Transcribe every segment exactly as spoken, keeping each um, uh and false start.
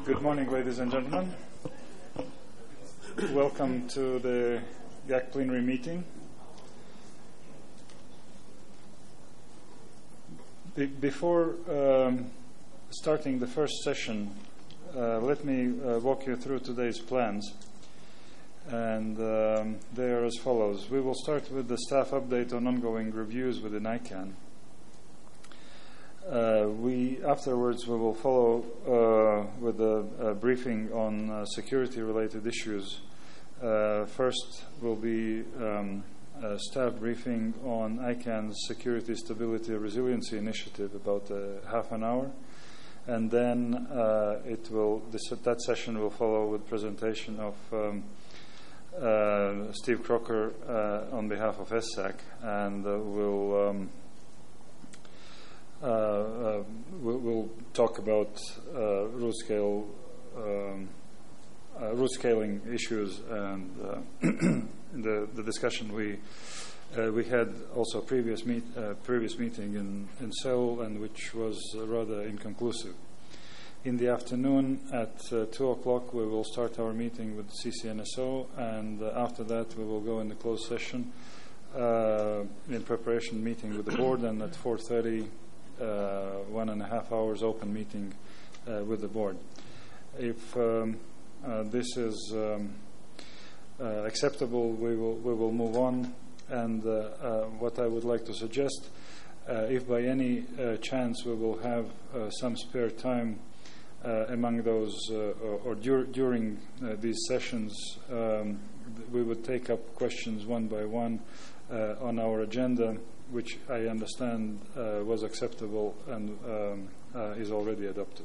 Good morning, ladies and gentlemen. Welcome to the G A C plenary meeting. Be- before um, starting the first session, uh, let me uh, walk you through today's plans. And um, they are as follows. We will start with the staff update on ongoing reviews within ICANN. Uh, we afterwards we will follow uh, with a, a briefing on uh, security-related issues. Uh, first will be um, a staff briefing on ICANN's Security, Stability, Resiliency Initiative, about uh, half an hour, and then uh, it will this, that session will follow with presentation of um, uh, Steve Crocker uh, on behalf of S S A C, and uh, will. Um, Uh, uh, we'll, we'll talk about uh, root scale, um, uh, root scaling issues, and uh, the the discussion we uh, we had also a previous meet uh, previous meeting in in Seoul, and which was uh, rather inconclusive. In the afternoon at uh, two o'clock, we will start our meeting with C C N S O, and uh, after that, we will go in the closed session uh, in preparation meeting with the board, and at four thirty. Uh, one and a half hours open meeting uh, with the board. If um, uh, this is um, uh, acceptable, we will we will move on. And uh, uh, what I would like to suggest, uh, if by any uh, chance we will have uh, some spare time uh, among those uh, or, or dur- during uh, these sessions, um, we would take up questions one by one uh, on our agenda, which I understand uh, was acceptable and um, uh, is already adopted.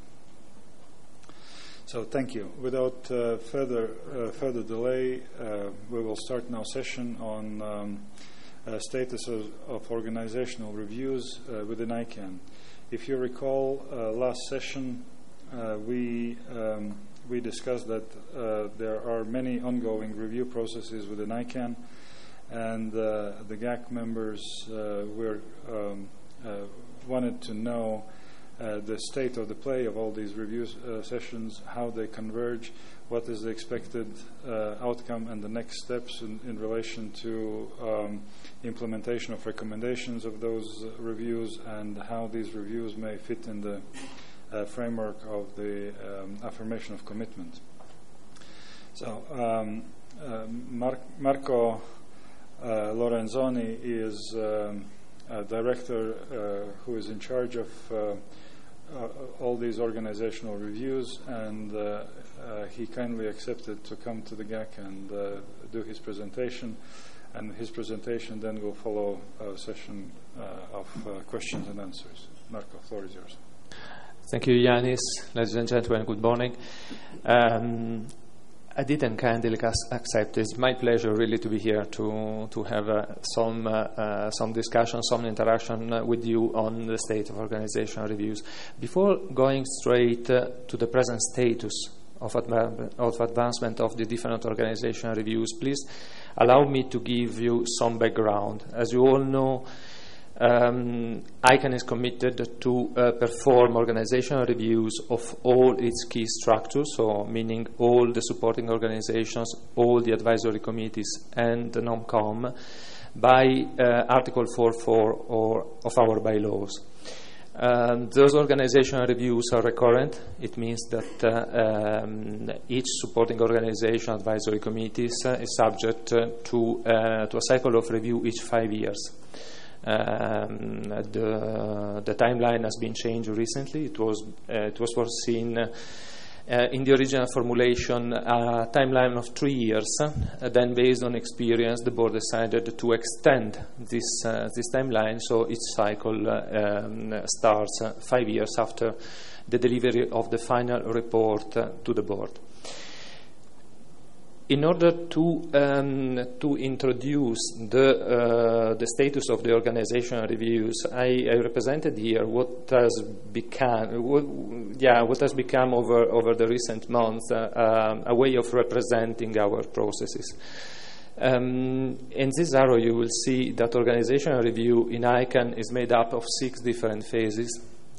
So thank you. Without uh, further uh, further delay, uh, we will start now session on um, uh, status of, of organizational reviews uh, within ICANN. If you recall, uh, last session uh, we um, we discussed that uh, there are many ongoing review processes within ICANN. And uh, the G A C members uh, were um, uh, wanted to know uh, the state of the play of all these review uh, sessions, how they converge, what is the expected uh, outcome, and the next steps in, in relation to um, implementation of recommendations of those uh, reviews, and how these reviews may fit in the uh, framework of the um, affirmation of commitment. So, um, uh, Mar- Marco. Uh, Lorenzoni is um, a director uh, who is in charge of uh, uh, all these organizational reviews, and uh, uh, he kindly accepted to come to the G A C and uh, do his presentation. And his presentation then will follow a session uh, of uh, questions and answers. Marco, the floor is yours. Thank you, Yanis. Ladies and gentlemen, good morning. Um, I didn't kindly accept. It's my pleasure really to be here to to have uh, some uh, uh, some discussion, some interaction uh, with you on the state of organizational reviews. Before going straight uh, to the present status of, adva- of advancement of the different organizational reviews, please allow me to give you some background. As you all know, Um, ICANN is committed to uh, perform organizational reviews of all its key structures, so meaning all the supporting organizations, all the advisory committees, and the NOMCOM by uh, Article four point four or of our bylaws. Um, those organizational reviews are recurrent. It means that uh, um, each supporting organization, advisory committees, uh, is subject uh, to, uh, to a cycle of review each five years. Um, the, the timeline has been changed recently. It was uh, it was foreseen uh, in the original formulation a timeline of three years. Uh, then, based on experience, the board decided to extend this uh, this timeline, so each cycle uh, um, starts uh, five years after the delivery of the final report uh, to the board. In order to um, to introduce the uh, the status of the organizational reviews, I, I represented here what has become what, yeah what has become over over the recent months uh, uh, a way of representing our processes. Um, in this arrow, you will see that organizational review in ICANN is made up of six different phases.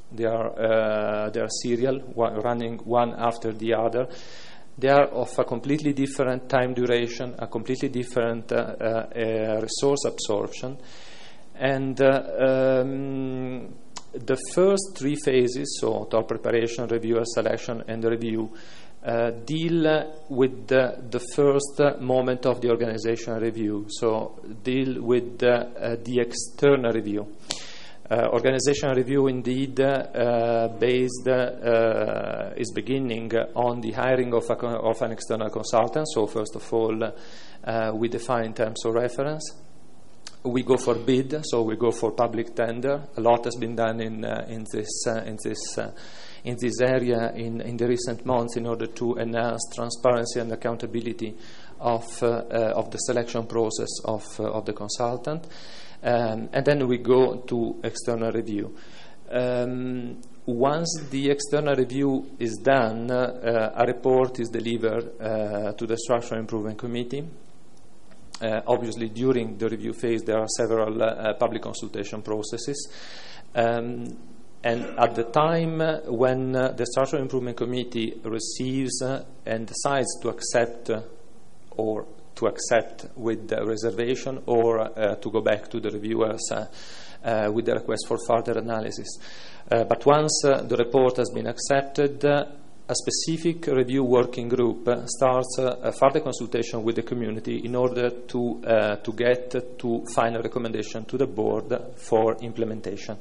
They are uh, they are serial, one, running one after the other. They are of a completely different time duration, a completely different uh, uh, resource absorption, and uh, um, the first three phases, so talk preparation, reviewer selection, and review, uh, deal with the, the first uh, moment of the organizational review, so deal with uh, uh, the external review. Uh, organizational review, indeed, uh, based uh, is beginning on the hiring of, a, of an external consultant. So, first of all, uh, we define terms of reference. We go for bid, so we go for public tender. A lot has been done in uh, in this uh, in this uh, in this area in, in the recent months in order to enhance transparency and accountability of uh, uh, of the selection process of uh, of the consultant. Um, and then we go to external review. Um, once the external review is done, uh, a report is delivered uh, to the Structural Improvement Committee. Uh, obviously, during the review phase, there are several uh, public consultation processes. Um, and at the time when uh, the Structural Improvement Committee receives uh, and decides to accept uh, or to accept with the reservation or uh, to go back to the reviewers uh, uh, with the request for further analysis. Uh, but once uh, the report has been accepted, uh, a specific review working group uh, starts uh, a further consultation with the community in order to, uh, to get to final recommendation to the board for implementation.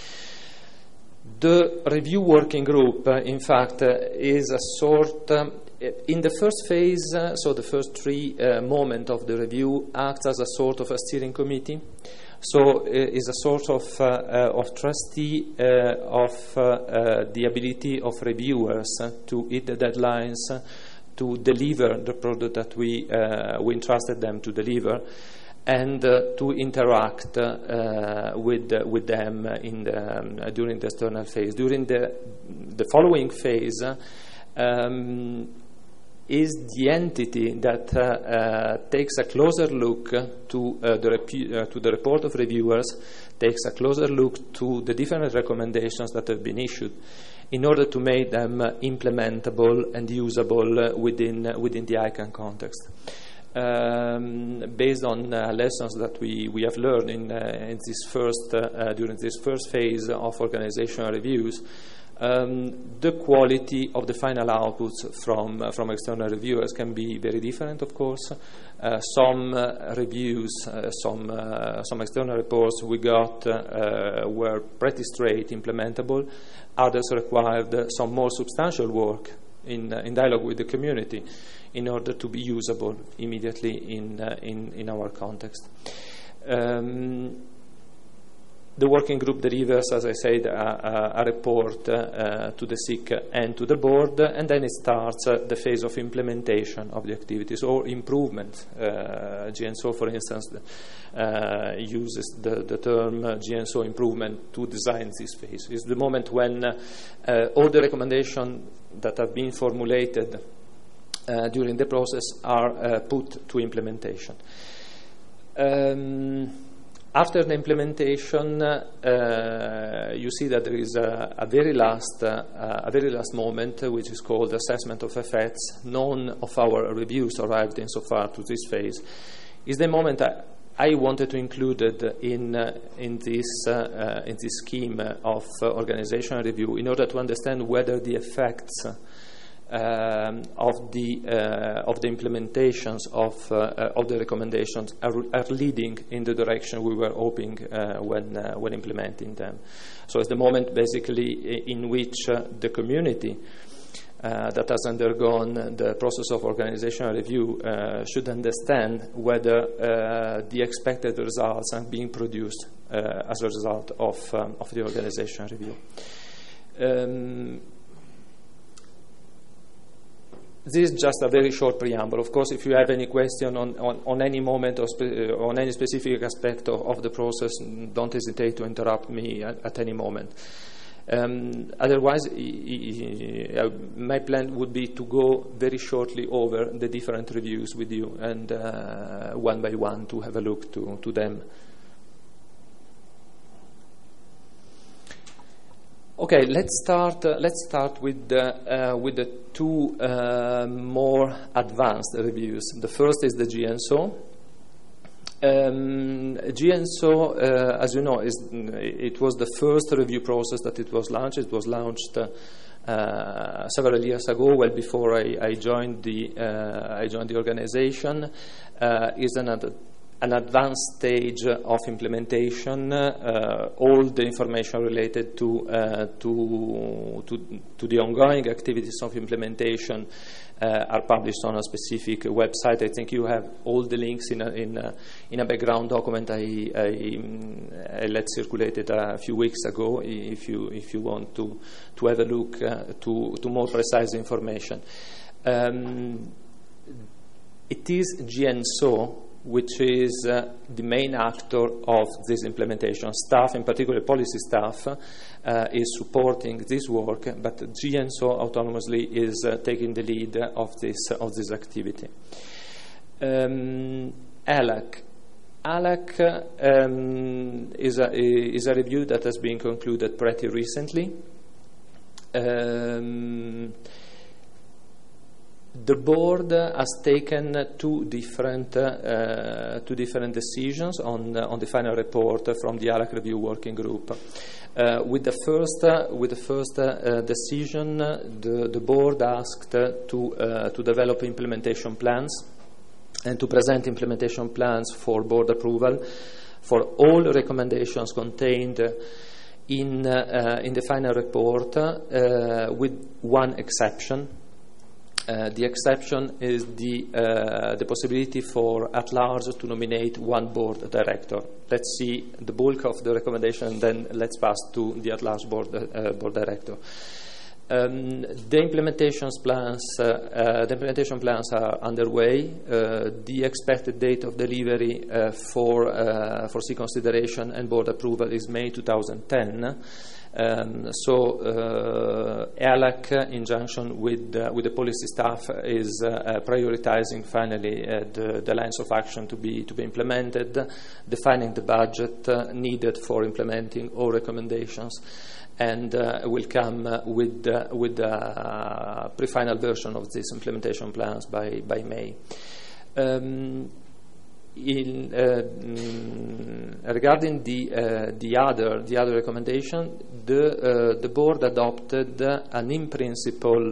The review working group, uh, in fact, uh, is a sort um, in the first phase, uh, so the first three uh, moments of the review, acts as a sort of a steering committee. So uh, is a sort of uh, uh, of trustee uh, of uh, uh, the ability of reviewers uh, to hit the deadlines, uh, to deliver the product that we uh, we entrusted them to deliver, and uh, to interact uh, with uh, with them in the, um, during the external phase. During the the following phase. Uh, um, is the entity that uh, uh, takes a closer look to, uh, the repu- uh, to the report of reviewers, takes a closer look to the different recommendations that have been issued in order to make them uh, implementable and usable uh, within, uh, within the I CANN context. Um, based on uh, lessons that we, we have learned in, uh, in this first, uh, uh, during this first phase of organizational reviews, Um, the quality of the final outputs from uh, from external reviewers can be very different, of course. Uh, some uh, reviews, uh, some uh, some external reports we got uh, uh, were pretty straight, implementable. Others required uh, some more substantial work in uh, in dialogue with the community in order to be usable immediately in uh, in in our context. Um, The working group delivers, as I said, a, a, a report uh, to the S I C and to the board, and then it starts uh, the phase of implementation of the activities or improvement. Uh, G N S O, for instance, uh, uses the, the term uh, G N S O improvement to design this phase. It's the moment when uh, all the recommendations that have been formulated uh, during the process are uh, put to implementation. Um, After the implementation, uh, you see that there is a, a very last, uh, a very last moment, uh, which is called assessment of effects. None of our reviews arrived insofar to this phase. Is the moment I, I wanted to include it in uh, in this uh, uh, in this scheme of uh, organizational review in order to understand whether the effects Um, of the uh, of the implementations of uh, uh, of the recommendations are, are leading in the direction we were hoping uh, when uh, when implementing them. So it's the moment basically in which uh, the community uh, that has undergone the process of organizational review uh, should understand whether uh, the expected results are being produced uh, as a result of um, of the organizational review. Um, This is just a very short preamble. Of course, if you have any question on, on, on any moment or spe- uh, on any specific aspect of, of the process, don't hesitate to interrupt me at, at any moment. Um, otherwise, I, I, my plan would be to go very shortly over the different reviews with you and uh, one by one to have a look to, to them. Okay, let's start. Uh, let's start with the uh, with the two uh, more advanced reviews. The first is the G N S O. Um, G N S O, uh, as you know, is it was the first review process that it was launched. It was launched uh, uh, several years ago, well before I, I joined the uh, I joined the organization. Uh, is an ad- an advanced stage of implementation. Uh, all the information related to, uh, to, to, to the ongoing activities of implementation uh, are published on a specific website. I think you have all the links in a, in a, in a background document I, I, I let circulated a few weeks ago if you, if you want to, to have a look uh, to, to more precise information. Um, it is G N S O which is uh, the main actor of this implementation. Staff, in particular policy staff, uh, is supporting this work, but G N S O autonomously is uh, taking the lead of this, uh, of this activity. Um, A L A C. A L A C um, is, a, is a review that has been concluded pretty recently. Um, The board uh, has taken uh, two different uh, two different decisions on uh, on the final report uh, from the A L A C review working group. Uh, with the first uh, with the first uh, decision, uh, the the board asked uh, to uh, to develop implementation plans and to present implementation plans for board approval for all recommendations contained uh, in uh, in the final report, uh, with one exception. Uh, the exception is the, uh, the possibility for at-large to nominate one board director. Let's see the bulk of the recommendation, and then let's pass to the at-large board, uh, board director. Um, the implementation plans, uh, uh, the implementation plans are underway. Uh, the expected date of delivery uh, for uh, for C consideration and board approval is May two thousand ten. Um, so uh, A L A C, in conjunction with uh, with the policy staff, is uh, uh, prioritizing finally uh, the, the lines of action to be to be implemented, defining the budget uh, needed for implementing all recommendations, and uh, will come uh, with uh, with a uh, pre-final version of these implementation plans by by May. Um, In, uh, mm, regarding the uh, the other the other recommendation, the uh, the board adopted an in principle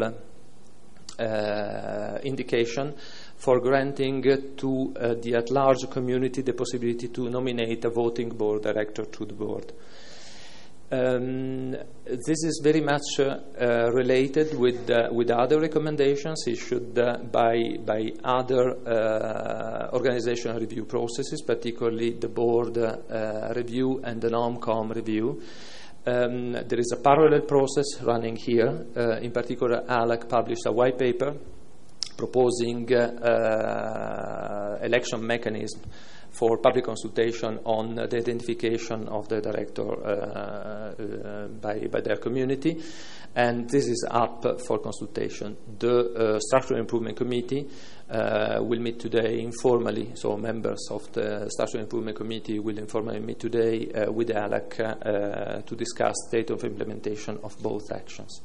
uh, indication for granting to uh, the at-large community the possibility to nominate a voting board director to the board. Um, this is very much uh, uh, related with uh, with other recommendations issued uh, by by other uh, organizational review processes, particularly the board uh, review and the NOMCOM review. Um, there is a parallel process running here. Uh, in particular, A L A C published a white paper proposing uh, uh, election mechanism for public consultation on the identification of the director uh, uh, by, by their community, and this is up for consultation. The uh, Structural Improvement Committee uh, will meet today informally, so members of the Structural Improvement Committee will informally meet today uh, with A L A C uh, to discuss state of implementation of both actions.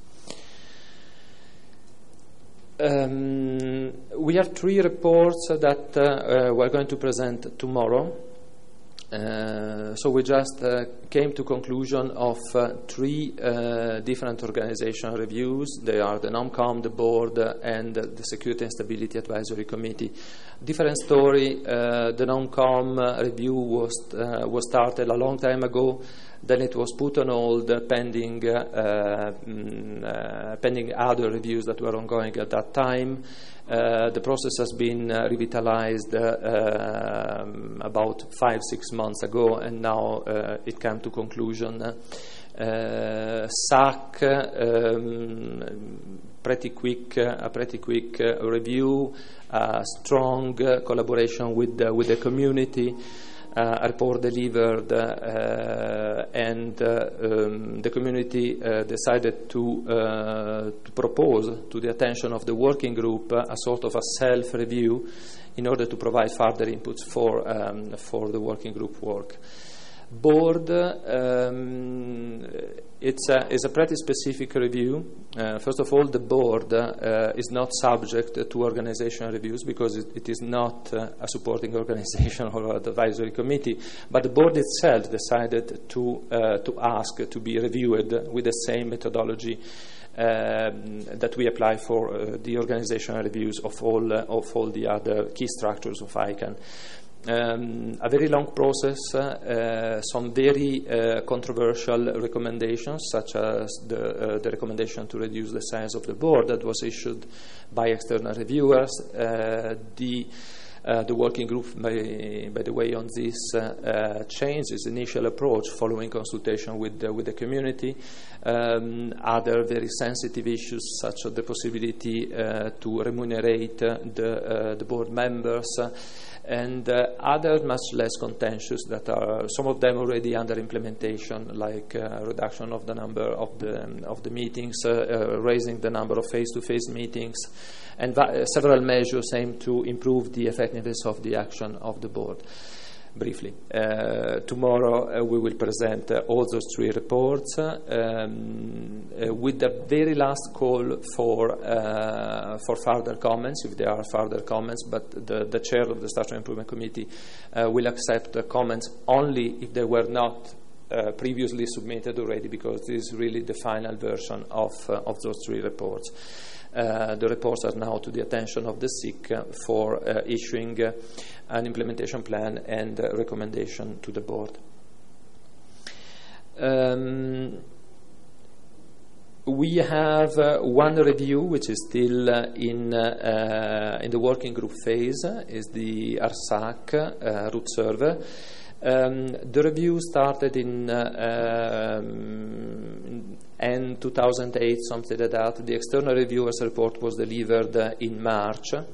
Um, we have three reports that uh, uh, we're going to present tomorrow. Uh, so we just uh, came to conclusion of uh, three uh, different organizational reviews. They are the NOMCOM, the board, uh, and uh, the Security and Stability Advisory Committee. Different story. Uh, the NOMCOM uh, review was uh, was started a long time ago. Then it was put on hold uh, pending uh, mm, uh, pending other reviews that were ongoing at that time. Uh, the process has been uh, revitalized uh, um, about five, six months ago, and now uh, it came to conclusion. Uh, S A C, um, pretty quick, uh, a pretty quick uh, review, uh, strong uh, collaboration with uh, with the community. Uh, a report delivered, uh, and uh, um, the community uh, decided to, uh, to propose to the attention of the working group uh, a sort of a self-review in order to provide further inputs for, um, for the working group work. Board, um, it's, a, it's a pretty specific review. Uh, first of all, the board uh, is not subject to organizational reviews because it, it is not uh, a supporting organization or advisory committee, but the board itself decided to, uh, to ask to be reviewed with the same methodology Um, that we apply for uh, the organizational reviews of all uh, of all the other key structures of ICANN. Um, a very long process, uh, some very uh, controversial recommendations, such as the, uh, the recommendation to reduce the size of the board that was issued by external reviewers. Uh, the Uh, the working group, by, by the way, on this uh, uh, changed its initial approach following consultation with the, with the community. Um, other very sensitive issues, such as the possibility uh, to remunerate uh, the, uh, the board members, uh, and uh, other much less contentious that are some of them already under implementation, like uh, reduction of the number of the of the meetings, uh, uh, raising the number of face-to-face meetings, and uh, several measures aimed to improve the effectiveness of the action of the board. Briefly, uh, tomorrow uh, we will present uh, all those three reports uh, um, uh, with the very last call for uh, for further comments, if there are further comments. But the, the chair of the Structural Improvement Committee uh, will accept the comments only if they were not uh, previously submitted already, because this is really the final version of uh, of those three reports. Uh, the reports are now to the attention of the S I C uh, for uh, issuing uh, an implementation plan and uh, recommendation to the board. Um, we have uh, one review which is still uh, in uh, uh, in the working group phase, uh, is the ARSAC uh, root server. Um, the review started in uh, um, end two thousand eight, something like that. The external reviewer's report was delivered uh, in March. Uh,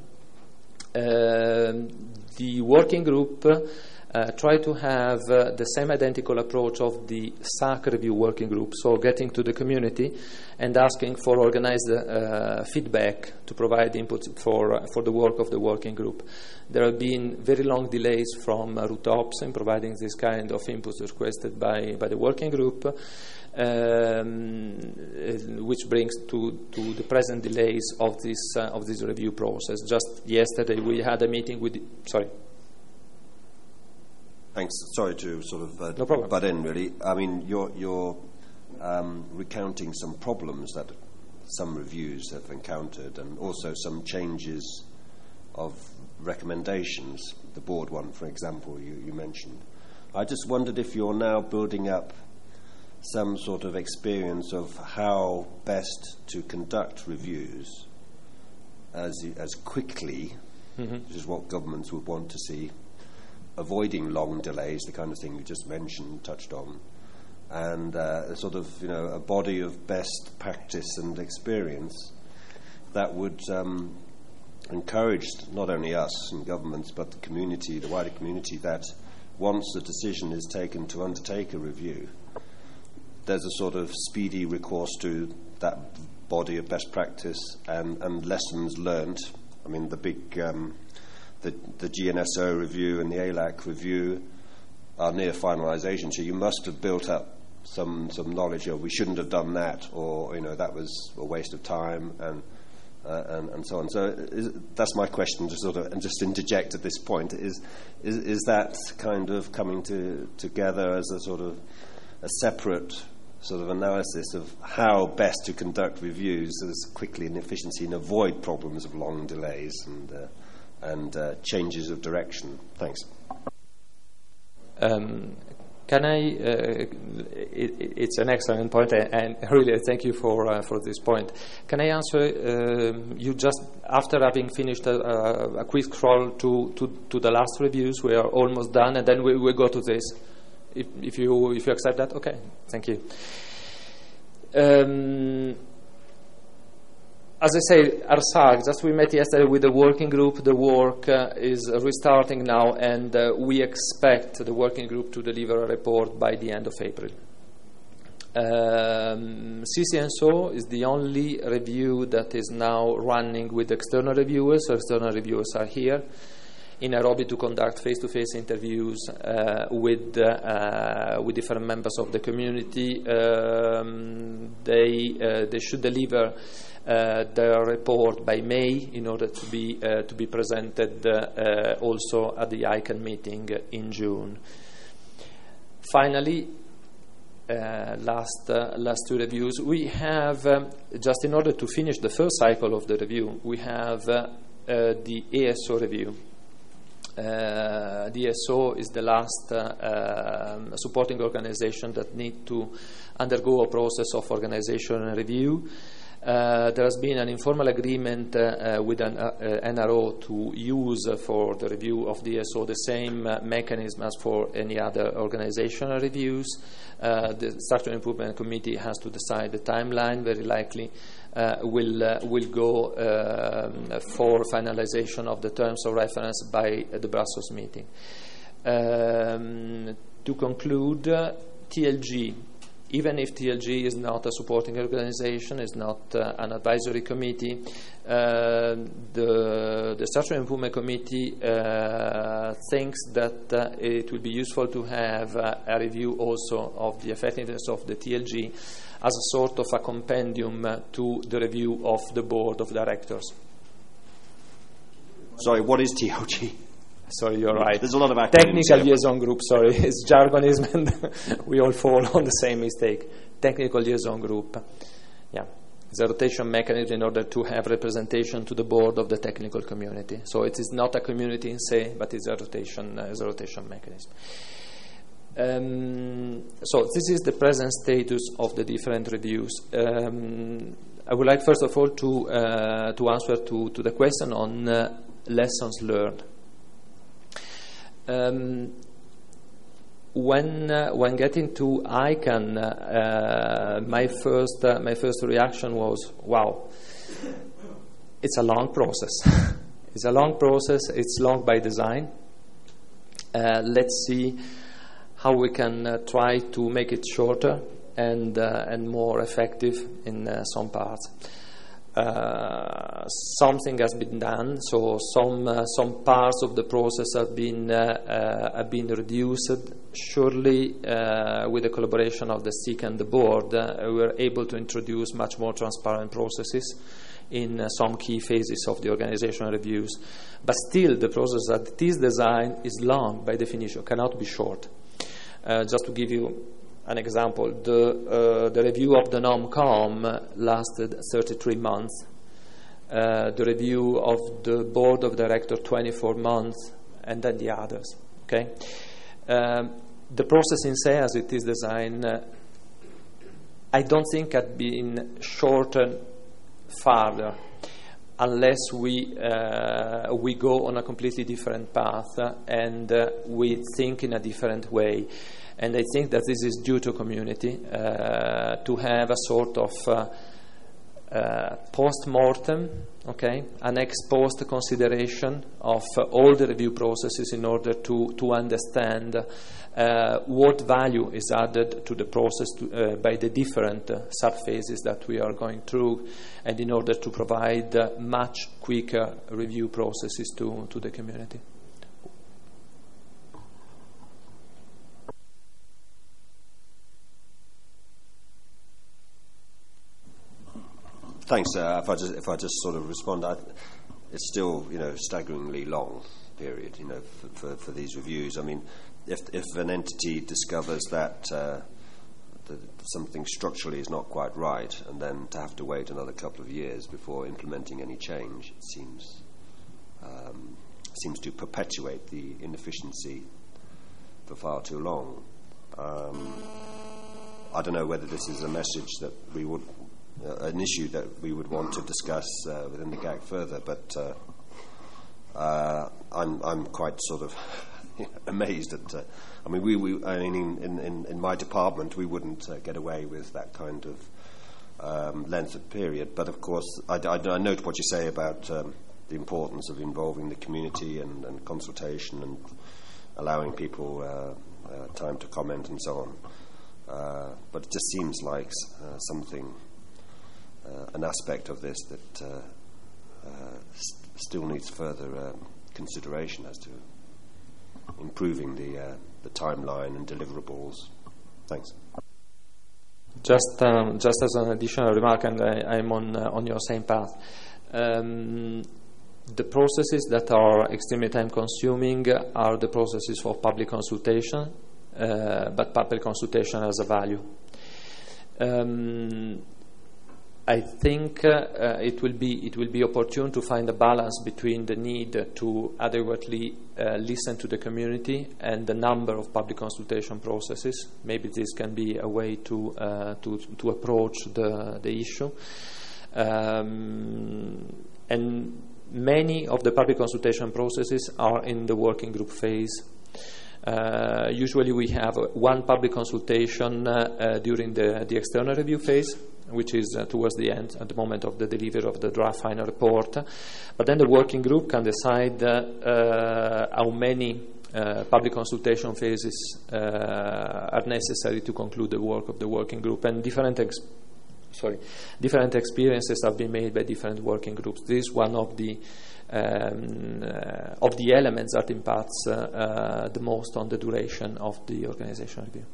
the working group uh, tried to have uh, the same identical approach of the S A C review working group, so getting to the community and asking for organized uh, feedback to provide input for, uh, for the work of the working group. There have been very long delays from uh, root ops in providing this kind of inputs requested by, by the working group, um, which brings to, to the present delays of this, uh, of this review process. Just yesterday we had a meeting with, the, sorry. Thanks. Sorry to sort of uh, no problem. butt in, really. I mean, you're, you're um, recounting some problems that some reviews have encountered, and also some changes of recommendations. The board one, for example, you, you mentioned. I just wondered if you're now building up some sort of experience of how best to conduct reviews as, as quickly, mm-hmm. which is what governments would want to see, avoiding long delays, the kind of thing you just mentioned, touched on, and uh, a sort of, you know, a body of best practice and experience that would um, encourage not only us and governments, but the community, the wider community, that once a decision is taken to undertake a review, there's a sort of speedy recourse to that body of best practice and, and lessons learned. I mean, the big... Um, The, the G N S O review and the A L A C review are near finalisation, so you must have built up some some knowledge of we shouldn't have done that, or you know that was a waste of time, and uh, and, and so on. So is, that's my question, to sort of and just interject at this point: is is, is that kind of coming to, together as a sort of a separate sort of analysis of how best to conduct reviews as quickly and efficiently and avoid problems of long delays and uh, and uh, changes of direction? Thanks. Um, can I, uh, it, it's an excellent point, and really thank you for uh, for this point. Can I answer uh, you just after having finished a, a quick scroll to, to, to the last reviews? We are almost done, and then we will go to this. If, if you if you accept that, okay, thank you. Um, As I say, ARSAC, just we met yesterday with the working group. The work uh, is restarting now, and uh, we expect the working group to deliver a report by the end of April. Um, C C N S O is the only review that is now running with external reviewers. So external reviewers are here. in Nairobi to conduct face-to-face interviews uh, with uh, with different members of the community. Um, they uh, they should deliver uh, their report by May in order to be uh, to be presented uh, uh, also at the I C A N meeting in June. Finally, uh, last uh, last two reviews. We have um, just in order to finish the first cycle of the review, we have uh, uh, the A S O review. Uh, the A S O is the last uh, um, supporting organization that need to undergo a process of organizational review. Uh, there has been an informal agreement uh, uh, with an uh, uh, N R O to use uh, for the review of the A S O the same uh, mechanism as for any other organizational reviews. Uh, the Structural Improvement Committee has to decide the timeline. Very likely uh, will uh, will go uh, for finalization of the terms of reference by uh, the Brussels meeting. Um, to conclude, uh, T L G. Even if T L G is not a supporting organization, is not uh, an advisory committee, uh, the, the Structural Improvement Committee uh, thinks that uh, it will be useful to have uh, a review also of the effectiveness of the T L G as a sort of a compendium uh, to the review of the board of directors. Sorry, what is T L G? Sorry, you're right. There's a lot of acronyms. Technical here. liaison group, sorry. It's jargonism and we all fall on the same mistake. Technical liaison group. Yeah. It's a rotation mechanism in order to have representation to the board of the technical community. So it is not a community in se, but it's a rotation, uh, it's a rotation mechanism. Um, so this is the present status of the different reviews. Um, I would like first of all to, uh, to answer to, to the question on uh, lessons learned. Um, when uh, when getting to I C A N, uh, my first uh, my first reaction was, wow, it's a long process. It's a long process. It's long by design. Uh, let's see how we can uh, try to make it shorter and uh, and more effective in uh, some parts. Uh, something has been done, so some uh, some parts of the process have been uh, uh, have been reduced. Surely, uh, with the collaboration of the S I C and the board, uh, we were able to introduce much more transparent processes in uh, some key phases of the organizational reviews. But still, the process that it is designed is long by definition, cannot be short. Uh, just to give you an example, the, uh, the review of the NOMCOM lasted thirty-three months. Uh, the review of the board of directors, twenty-four months, and then the others. Okay, um, the process in se, as it is designed, uh, I don't think had been shortened further, unless we uh, we go on a completely different path uh, and uh, we think in a different way. And I think that this is due to community, uh, to have a sort of uh, uh, post-mortem, okay, an ex-post consideration of uh, all the review processes in order to, to understand uh, what value is added to the process to, uh, by the different uh, sub-phases that we are going through, and in order to provide uh, much quicker review processes to, to the community. Thanks. Uh, if I just if I just sort of respond, I, it's still you know staggeringly long period you know for, for, for these reviews. I mean, if if an entity discovers that, uh, that something structurally is not quite right, and then to have to wait another couple of years before implementing any change, it seems um, seems to perpetuate the inefficiency for far too long. Um, I don't know whether this is a message that we would. Uh, an issue that we would want to discuss uh, within the G A C further, but uh, uh, I'm I'm quite sort of amazed at. Uh, I mean, we, we I mean, in, in, in my department, we wouldn't uh, get away with that kind of um, length of period. But of course, I, I, I note what you say about um, the importance of involving the community and, and consultation and allowing people uh, uh, time to comment and so on. Uh, but it just seems like uh, something. Uh, an aspect of this that uh, uh, st- still needs further uh, consideration as to improving the uh, the timeline and deliverables. Thanks. Just um, just as an additional remark, and I, I'm on uh, on your same path. Um, the processes that are extremely time-consuming are the processes for public consultation, uh, but public consultation has a value. Um, I think uh, uh, it will be it will be opportune to find a balance between the need to adequately uh, listen to the community and the number of public consultation processes. Maybe this can be a way to uh, to to approach the the issue. Um, and many of the public consultation processes are in the working group phase. Uh, usually, we have one public consultation uh, uh, during the the external review phase, which is uh, towards the end, at the moment of the delivery of the draft final report. But then the working group can decide uh, uh, how many uh, public consultation phases uh, are necessary to conclude the work of the working group. And different, ex- sorry, different experiences have been made by different working groups. This is one of the um, uh, of the elements that impacts uh, uh, the most on the duration of the organizational review.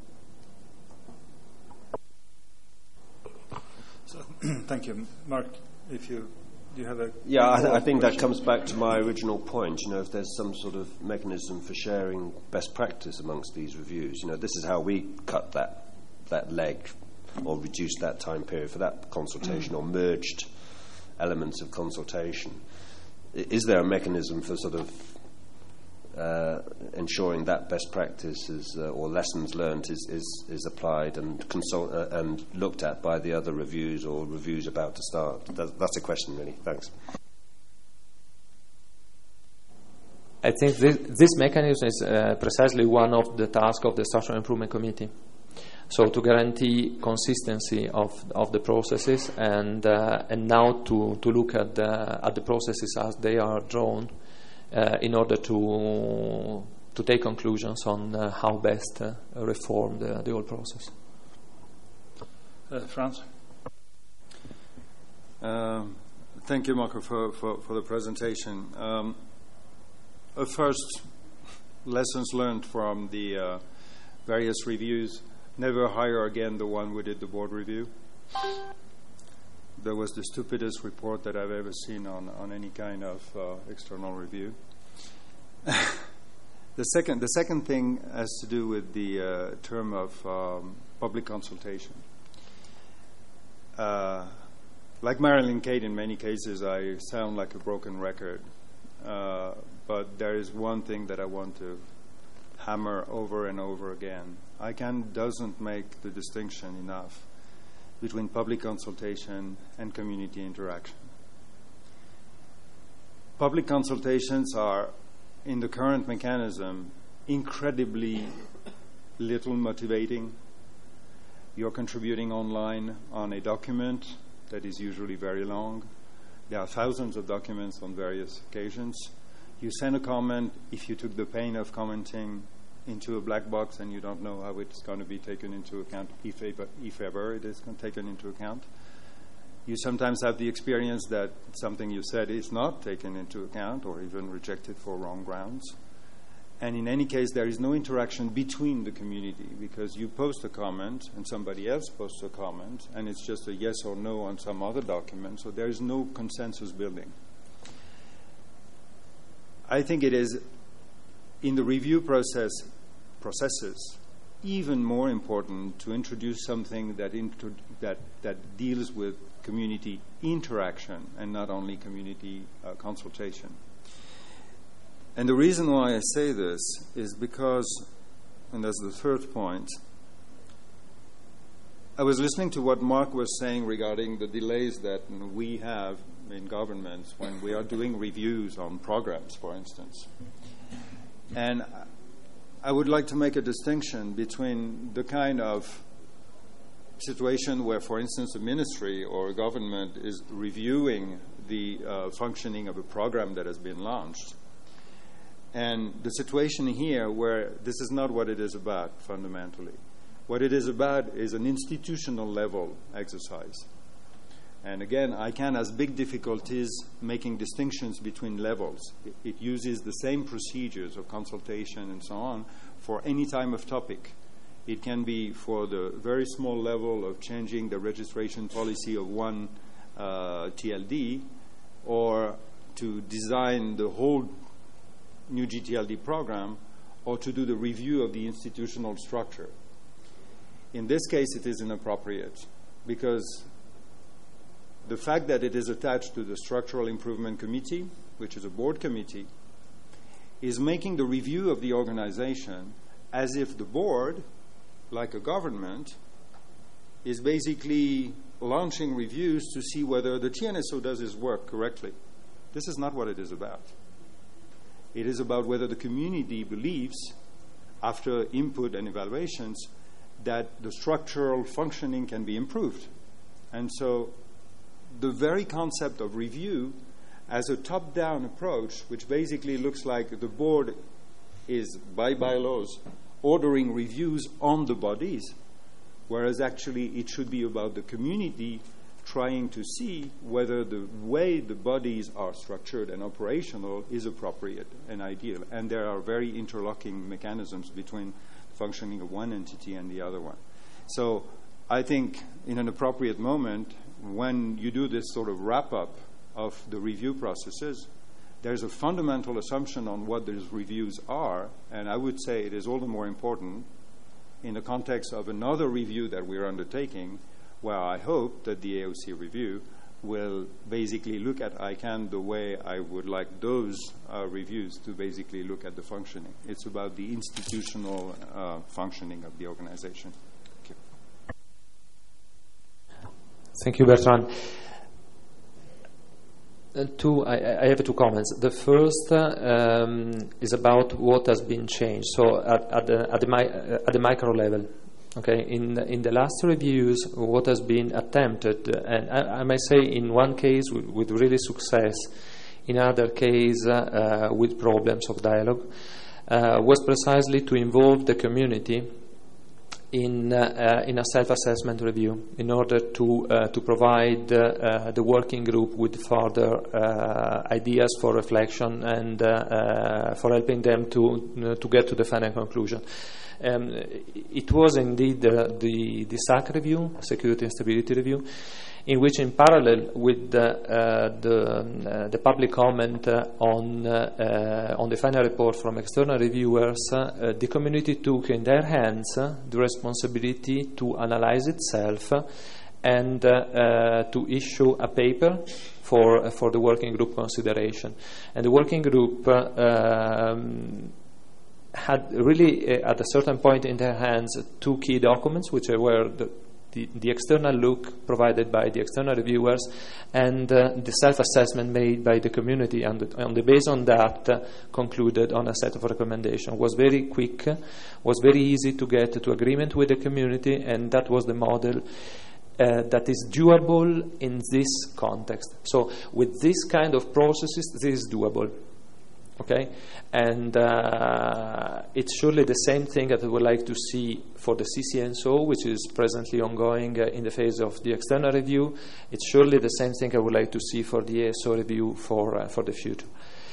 Thank you. Mark, if you, do you have a... Yeah, I, th- I think that comes back to my original point. You know, if there's some sort of mechanism for sharing best practice amongst these reviews, you know, this is how we cut that that leg or reduced that time period for that consultation or merged elements of consultation. I- is there a mechanism for sort of uh, ensuring that best practice is, uh, or lessons learned is, is, is applied and consult uh, and looked at by the other reviews or reviews about to start? That, that's a question, really. Thanks. I think this, this mechanism is uh, precisely one of the tasks of the Structural Improvement Committee. So to guarantee consistency of of the processes and uh, and now to, to look at the, at the processes as they are drawn, Uh, in order to to take conclusions on uh, how best uh, reform the, the whole process. Uh, Franz? Um, thank you, Marco, for, for, for the presentation. Um, uh, first, lessons learned from the uh, various reviews. Never hire again the one who did the board review. That was the stupidest report that I've ever seen on, on any kind of uh, external review. the second the second thing has to do with the uh, term of um, public consultation. Uh, like Marilyn Kate, in many cases, I sound like a broken record. Uh, but there is one thing that I want to hammer over and over again. I can doesn't make the distinction enough between public consultation and community interaction. Public consultations are, in the current mechanism, incredibly little motivating. You're contributing online on a document that is usually very long. There are thousands of documents on various occasions. You send a comment. If you took the pain of commenting into a black box and you don't know how it's going to be taken into account, if ever, if ever it is taken into account. You sometimes have the experience that something you said is not taken into account or even rejected for wrong grounds. And in any case, there is no interaction between the community because you post a comment and somebody else posts a comment and it's just a yes or no on some other document, so there is no consensus building. I think it is in the review process processes, even more important to introduce something that intro- that that deals with community interaction and not only community uh, consultation. And the reason why I say this is because, and that's the third point, I was listening to what Mark was saying regarding the delays that we have in governments when we are doing reviews on programs, for instance. And I would like to make a distinction between the kind of situation where, for instance, a ministry or a government is reviewing the uh, functioning of a program that has been launched, and the situation here where this is not what it is about fundamentally. What it is about is an institutional level exercise And again, I C A N has big difficulties making distinctions between levels. It, it uses the same procedures of consultation and so on for any type of topic. It can be for the very small level of changing the registration policy of one uh, T L D, or to design the whole new G T L D program, or to do the review of the institutional structure. In this case, it is inappropriate, because the fact that it is attached to the Structural Improvement Committee, which is a board committee, is making the review of the organization as if the board, like a government, is basically launching reviews to see whether the T N S O does its work correctly. This is not what it is about. It is about whether the community believes, after input and evaluations, that the structural functioning can be improved. And so the very concept of review as a top-down approach, which basically looks like the board is, by bylaws, ordering reviews on the bodies, whereas actually it should be about the community trying to see whether the way the bodies are structured and operational is appropriate and ideal. And there are very interlocking mechanisms between the functioning of one entity and the other one. So I think in an appropriate moment, when you do this sort of wrap-up of the review processes, there's a fundamental assumption on what those reviews are, and I would say it is all the more important in the context of another review that we're undertaking, where I hope that the A O C review will basically look at I C A N the way I would like those uh, reviews to basically look at the functioning. It's about the institutional uh, functioning of the organization. Thank you. Thank you, Bertrand. Uh, two, I, I have two comments. The first uh, um, is about what has been changed. So at, at, the, at, the, mi- uh, at the micro level, okay. In in the last reviews, what has been attempted, and I, I may say in one case with, with really success, in other case uh, with problems of dialogue, uh, was precisely to involve the community in uh, in a self-assessment review in order to uh, to provide uh, uh, the working group with further uh, ideas for reflection and uh, uh, for helping them to uh, to get to the final conclusion. Um, it was indeed uh, the the S A C review, Security and Stability Review, in which, in parallel with uh, uh, the uh, the public comment uh, on uh, uh, on the final report from external reviewers, uh, the community took in their hands uh, the responsibility to analyze itself and uh, uh, to issue a paper for uh, for the working group consideration. And the working group Uh, um, had really, uh, at a certain point in their hands, two key documents, which were the, the, the external look provided by the external reviewers and uh, the self-assessment made by the community, and the, on the basis on that uh, concluded on a set of recommendations. Was very quick, was very easy to get to agreement with the community, and that was the model uh, that is doable in this context. So with this kind of processes, this is doable. Okay, and uh, it's surely the same thing that we would like to see for the C C N S O, which is presently ongoing uh, in the phase of the external review. It's surely the same thing I would like to see for the A S O review for uh, for the future.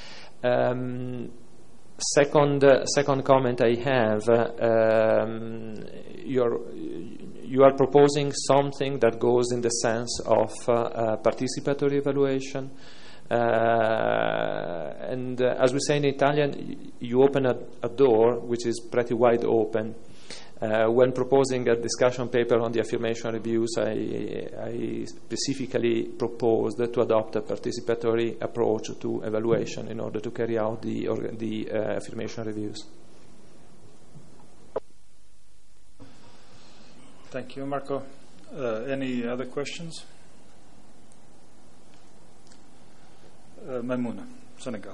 Um, second, uh, second comment I have: uh, um, you're, you are proposing something that goes in the sense of uh, uh, participatory evaluation. Uh, and uh, as we say in Italian, you open a, a door which is pretty wide open. Uh, when proposing a discussion paper on the affirmation reviews, I, I specifically proposed to adopt a participatory approach to evaluation in order to carry out the, orga- the uh, affirmation reviews. Thank you, Marco. Uh, any other questions? Uh, Maimouna, Senegal.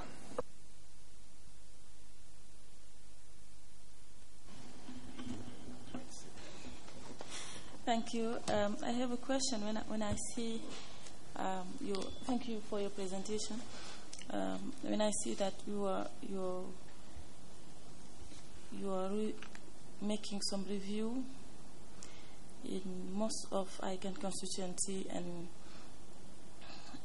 Thank you. Um, I have a question. When I, when I see um, you, thank you for your presentation. Um, when I see that you are you you are re- making some review in most of I C A N constituency and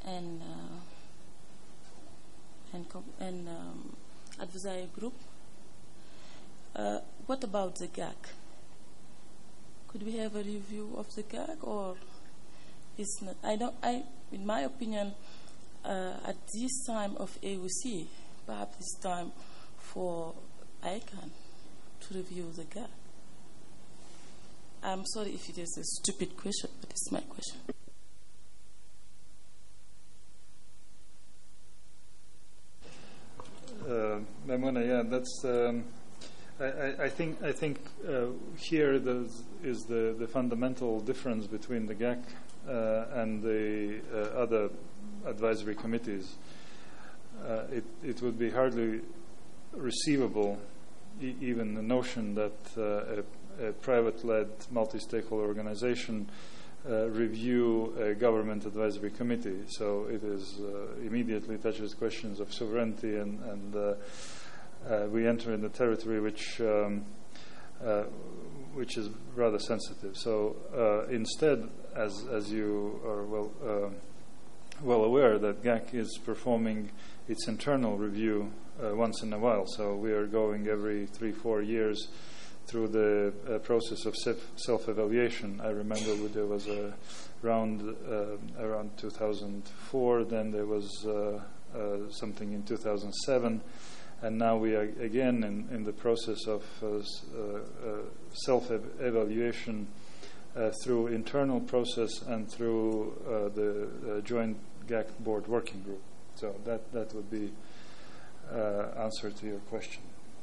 and uh, and, com- and um, advisory group. Uh, what about the G A C? Could we have a review of the G A C, or is not? I don't. I, in my opinion, uh, at this time of A O C, perhaps it's time for I CANN to review the G A C. I'm sorry if it is a stupid question, but it's my question. Uh, Maimuna, yeah, that's. Um, I, I, I think. I think uh, here there's, is the, the fundamental difference between the G A C uh, and the uh, other advisory committees. Uh, it it would be hardly receivable, e- even the notion that uh, a, a private-led multi-stakeholder organization uh, review a government advisory committee. So it is uh, immediately touches questions of sovereignty, and, and uh, uh, we enter in the territory which um, uh, which is rather sensitive. So uh, instead, as as you are well uh, well aware, that G A C is performing its internal review uh, once in a while. So we are going every three, four years through the uh, process of self- self-evaluation. I remember there was a round uh, around two thousand four, then there was uh, uh, something in two thousand seven, and now we are again in, in the process of uh, uh, uh, self-evaluation uh, through internal process and through uh, the uh, joint G A C board working group. So that, that would be uh, answer to your question.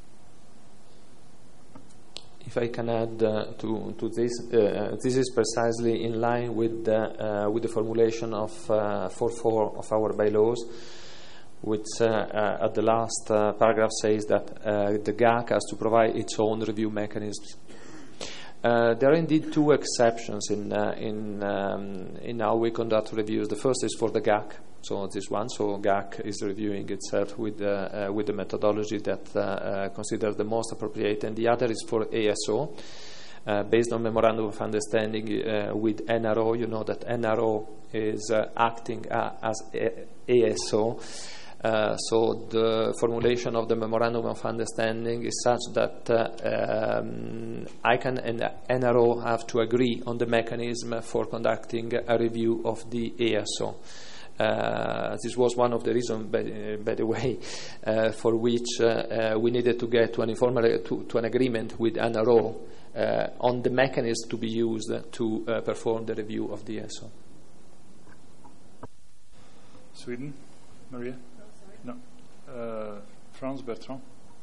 If I can add uh, to to this, uh, this is precisely in line with the uh, with the formulation of uh, four point four of our bylaws, which uh, uh, at the last uh, paragraph says that uh, the G A C has to provide its own review mechanisms. Uh, there are indeed two exceptions in uh, in um, in how we conduct reviews. The first is for the G A C. So this one, so G A C is reviewing itself with uh, uh, with the methodology that uh, uh, considers the most appropriate, and the other is for A S O, uh, based on memorandum of understanding uh, with N R O. You know that N R O is uh, acting uh, as A S O. Uh, so the formulation of the memorandum of understanding is such that uh, um, I CANN and N R O have to agree on the mechanism for conducting a review of the A S O. Uh, this was one of the reasons, by, uh, by the way, uh, for which uh, uh, we needed to get to an informal to, to an agreement with N R O uh, on the mechanism to be used to uh, perform the review of the A S O. Sweden, Maria? No. Uh, Franz Bertrand?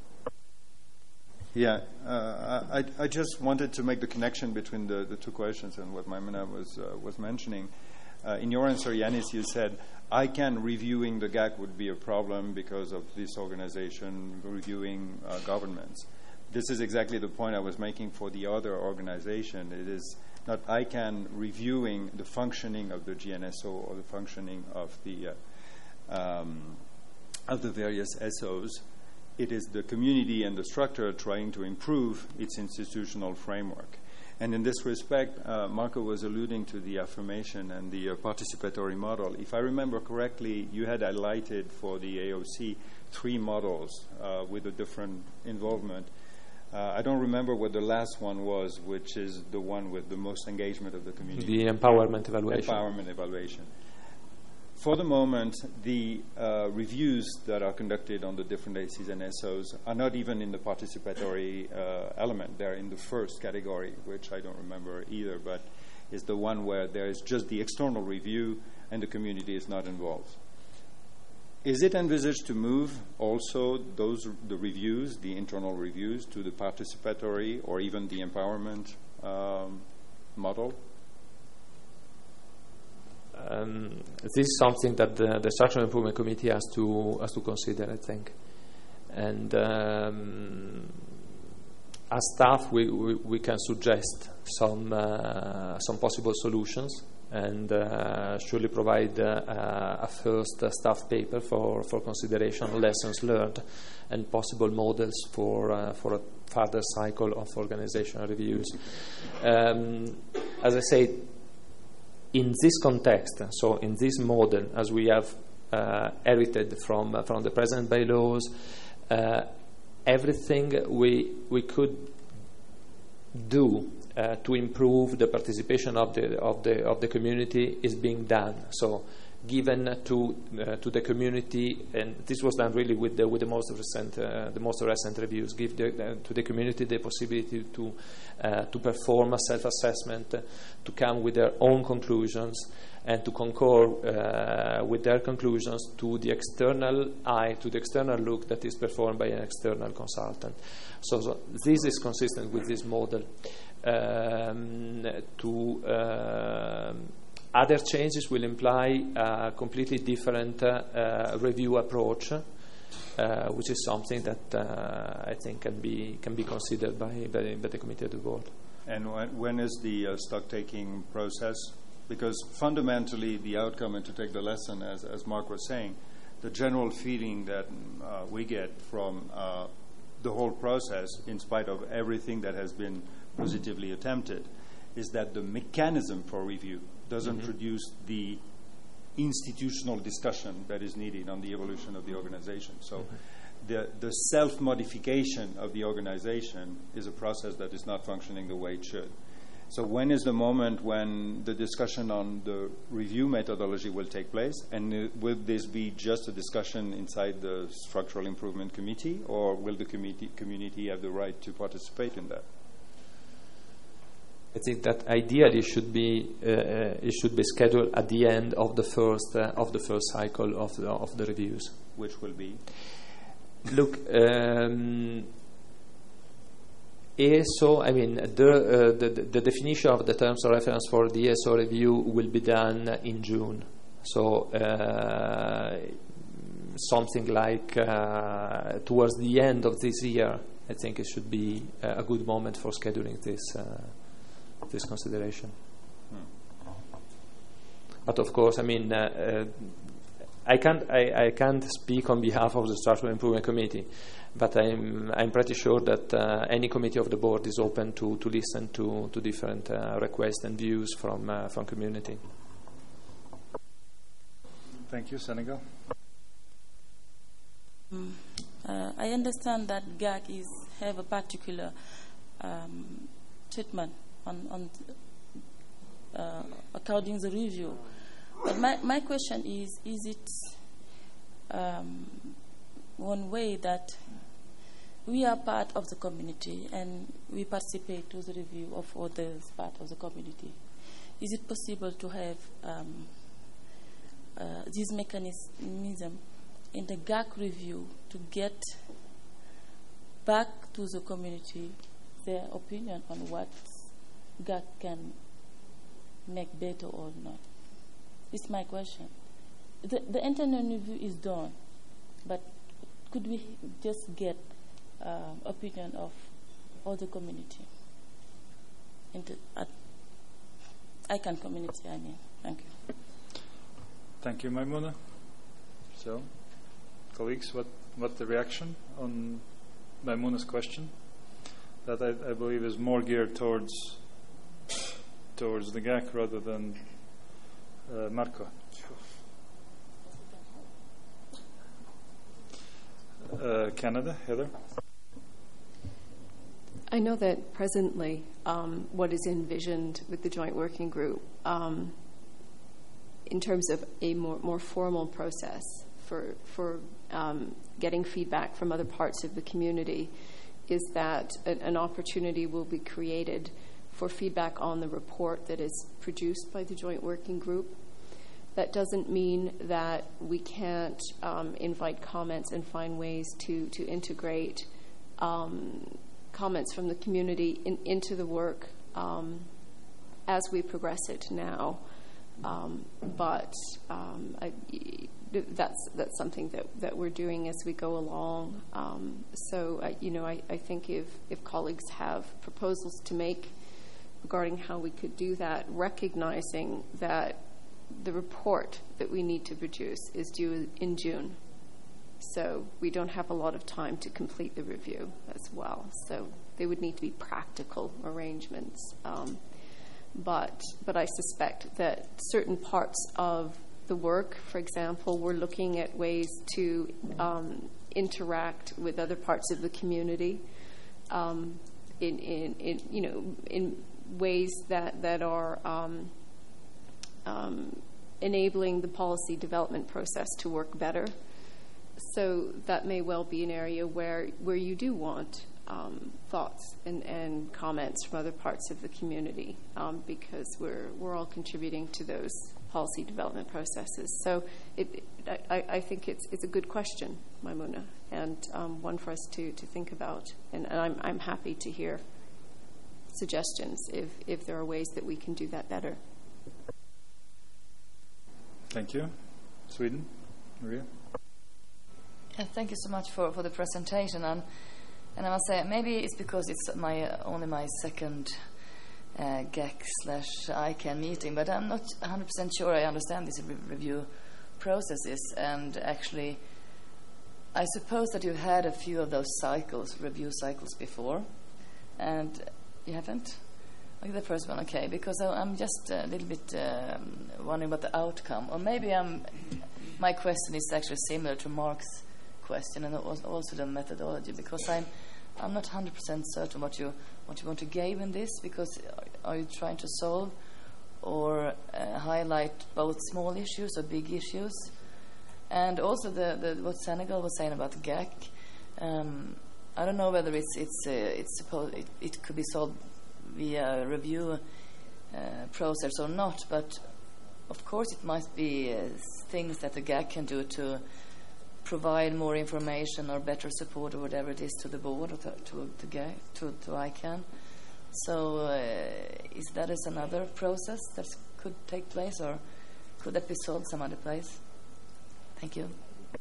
Yeah, uh, I, I just wanted to make the connection between the, the two questions and what Maimuna was uh, was mentioning. Uh, in your answer, Yanis, you said I CANN reviewing the G A C would be a problem because of this organization reviewing uh, governments. This is exactly the point I was making for the other organization. It is not I CANN reviewing the functioning of the G N S O or the functioning of the uh, um, of the various S Os. It is the community and the structure trying to improve its institutional framework. And in this respect, uh, Marco was alluding to the affirmation and the uh, participatory model. If I remember correctly, you had highlighted for the A O C three models uh, with a different involvement. Uh, I don't remember what the last one was, which is the one with the most engagement of the community. The empowerment evaluation. Empowerment evaluation. For the moment, the uh, reviews that are conducted on the different A Cs and S Os are not even in the participatory uh, element. They're in the first category, which I don't remember either, but is the one where there is just the external review and the community is not involved. Is it envisaged to move also those the reviews, the internal reviews, to the participatory or even the empowerment um, model? Um, this is something that the, the Structural Improvement Committee has to has to consider, I think. And um, as staff, we, we, we can suggest some uh, some possible solutions, and uh, surely provide uh, a first uh, staff paper for, for consideration, lessons learned, and possible models for uh, for a further cycle of organizational reviews. Um, as I say, in this context, so in this model, as we have uh, inherited from uh, from the present bylaws, uh, everything we we could do uh, to improve the participation of the of the of the community is being done. So, given to uh, to the community, and this was done really with the with the most recent uh, the most recent reviews. Give the, uh, to the community the possibility to uh, to perform a self-assessment, uh, to come with their own conclusions, and to concur uh, with their conclusions to the external eye, to the external look that is performed by an external consultant. So, so this is consistent with this model. Um, to uh, Other changes will imply a completely different uh, uh, review approach, uh, which is something that uh, I think can be can be considered by, by, by the committee of the board. And when, when is the uh, stock-taking process? Because fundamentally, the outcome, and to take the lesson, as, as Mark was saying, the general feeling that uh, we get from uh, the whole process, in spite of everything that has been positively attempted, is that the mechanism for review doesn't mm-hmm. produce the institutional discussion that is needed on the evolution of the organization. So mm-hmm. the, the self-modification of the organization is a process that is not functioning the way it should. So when is the moment when the discussion on the review methodology will take place? And uh, will this be just a discussion inside the Structural Improvement Committee, or will the committee, community have the right to participate in that? I think that ideally it should be uh, it should be scheduled at the end of the first uh, of the first cycle of the, of the reviews. Which will be? Look, um, E S O. I mean, the, uh, the the definition of the terms of reference for the E S O review will be done in June. So uh, something like uh, towards the end of this year, I think it should be uh, a good moment for scheduling this. Uh, this consideration. Hmm. But of course, I mean, uh, uh, I can't I, I can't speak on behalf of the Structural Improvement Committee, but I'm I'm pretty sure that uh, any committee of the board is open to, to listen to, to different uh, requests and views from uh, from community. Thank you, Senegal. Mm, uh, I understand that G A C is have a particular um, treatment on, on uh, according to the review. But my, my question is, is it um, one way that we are part of the community and we participate to the review of others part of the community? Is it possible to have um, uh, this mechanism in the G A C review to get back to the community their opinion on what G A C can make better or not? It's my question. The, the internal review is done, but could we just get um, opinion of all the community? Into, at I C A N community, I mean. Thank you. Thank you, Maimouna. So, colleagues, what, what the reaction on Maimouna's question? That I, I believe is more geared towards towards the G A C rather than uh, Marco. Uh, Canada, Heather? I know that presently um, what is envisioned with the joint working group um, in terms of a more, more formal process for, for um, getting feedback from other parts of the community is that a, an opportunity will be created for feedback on the report that is produced by the joint working group. That doesn't mean that we can't um, invite comments and find ways to, to integrate um, comments from the community in, into the work um, as we progress it now. Um, but um, I, that's that's something that, that we're doing as we go along. Um, so, I, you know, I, I think if, if colleagues have proposals to make regarding how we could do that, recognizing that the report that we need to produce is due in June. So we don't have a lot of time to complete the review as well. So there would need to be practical arrangements. Um, but but I suspect that certain parts of the work, for example, we're looking at ways to um, interact with other parts of the community um, in, in, in you know in ways that that are um, um, enabling the policy development process to work better. So that may well be an area where where you do want um, thoughts and, and comments from other parts of the community, um, because we're we're all contributing to those policy development processes. So it, I, I think it's it's a good question, Maimuna, and um, one for us to, to think about. And, and I'm I'm happy to hear suggestions if if there are ways that we can do that better. Thank you. Sweden, Maria. Yeah, thank you so much for, for the presentation, and and I must say maybe it's because it's my uh, only my second uh, G A C slash I CAN meeting, but I'm not one hundred percent sure I understand these re- review processes. And actually, I suppose that you've had a few of those cycles, review cycles before, and you haven't. Okay, the first one, okay, because I, I'm just a little bit um, wondering about the outcome, or maybe I'm. My question is actually similar to Mark's question, and also the methodology, because I'm I'm not one hundred percent certain what you what you want to gain in this, because are you trying to solve or uh, highlight both small issues or big issues? And also the, the what Senegal was saying about the G A C, um, I don't know whether it's it's uh, it's supposed it, it could be solved via a review uh, process or not, but of course it must be uh, things that the G A C can do to provide more information or better support or whatever it is to the board or to, to, to, G A C, to, to I CAN. So uh, is that is another process that could take place, or could that be solved some other place? Thank you.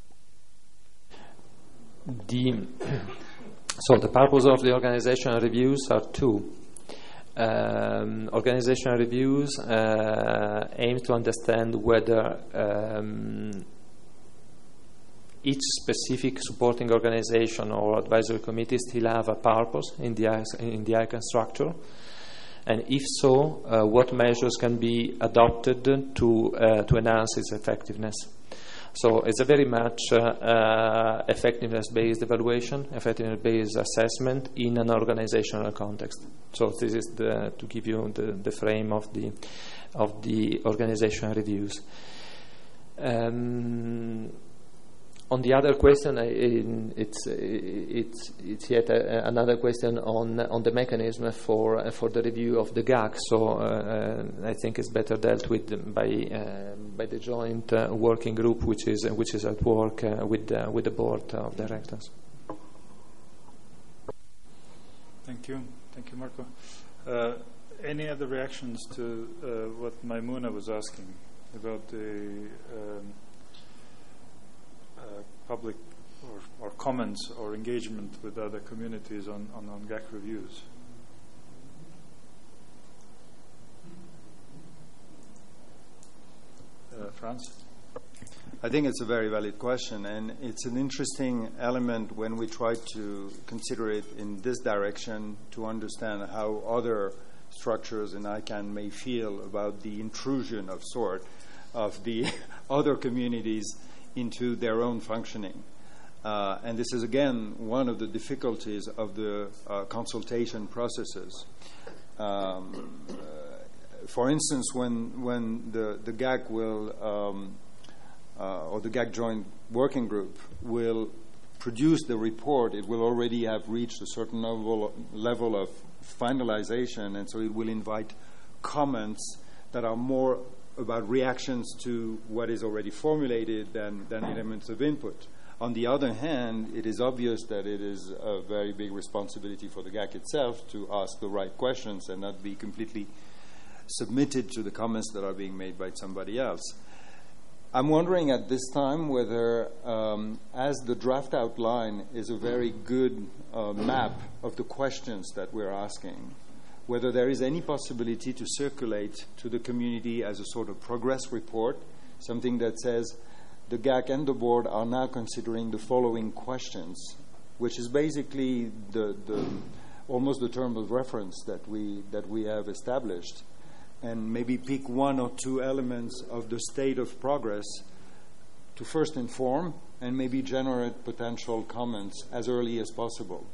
The so the purpose of the organizational reviews are two. Um, organizational reviews uh, aim to understand whether um, each specific supporting organization or advisory committee still have a purpose in the in the I CAN structure, and if so, uh, what measures can be adopted to uh, to enhance its effectiveness. So it's a very much uh, uh, effectiveness-based evaluation, effectiveness-based assessment in an organizational context. So this is the, to give you the, the frame of the of the organizational reviews. Um, on the other question, I, it's it's it's yet a, another question on on the mechanism for for the review of the G A C. So uh, I think it's better dealt with by uh, by the joint uh, working group, which is uh, which is at work uh, with uh, with the board of directors. Thank you, thank you, Marco. Uh, any other reactions to uh, what Maimuna was asking about the um, uh, public or, or comments or engagement with other communities on, on, on G A C reviews? Uh, Franz? I think it's a very valid question, and it's an interesting element when we try to consider it in this direction to understand how other structures in I CAN may feel about the intrusion of sort of the other communities into their own functioning. Uh, and this is, again, one of the difficulties of the uh, consultation processes. Um, uh, for instance, when when the, the G A C will, um, uh, or the G A C Joint Working Group will produce the report, it will already have reached a certain level, level of finalization, and so it will invite comments that are more about reactions to what is already formulated than, than elements of input. On the other hand, it is obvious that it is a very big responsibility for the G A C itself to ask the right questions and not be completely submitted to the comments that are being made by somebody else. I'm wondering at this time whether, um, as the draft outline is a very good uh, map of the questions that we're asking, whether there is any possibility to circulate to the community as a sort of progress report, something that says the G A C and the board are now considering the following questions, which is basically the, the almost the term of reference that we that we have established. and maybe pick one or two elements of the state of progress to first inform and maybe generate potential comments as early as possible.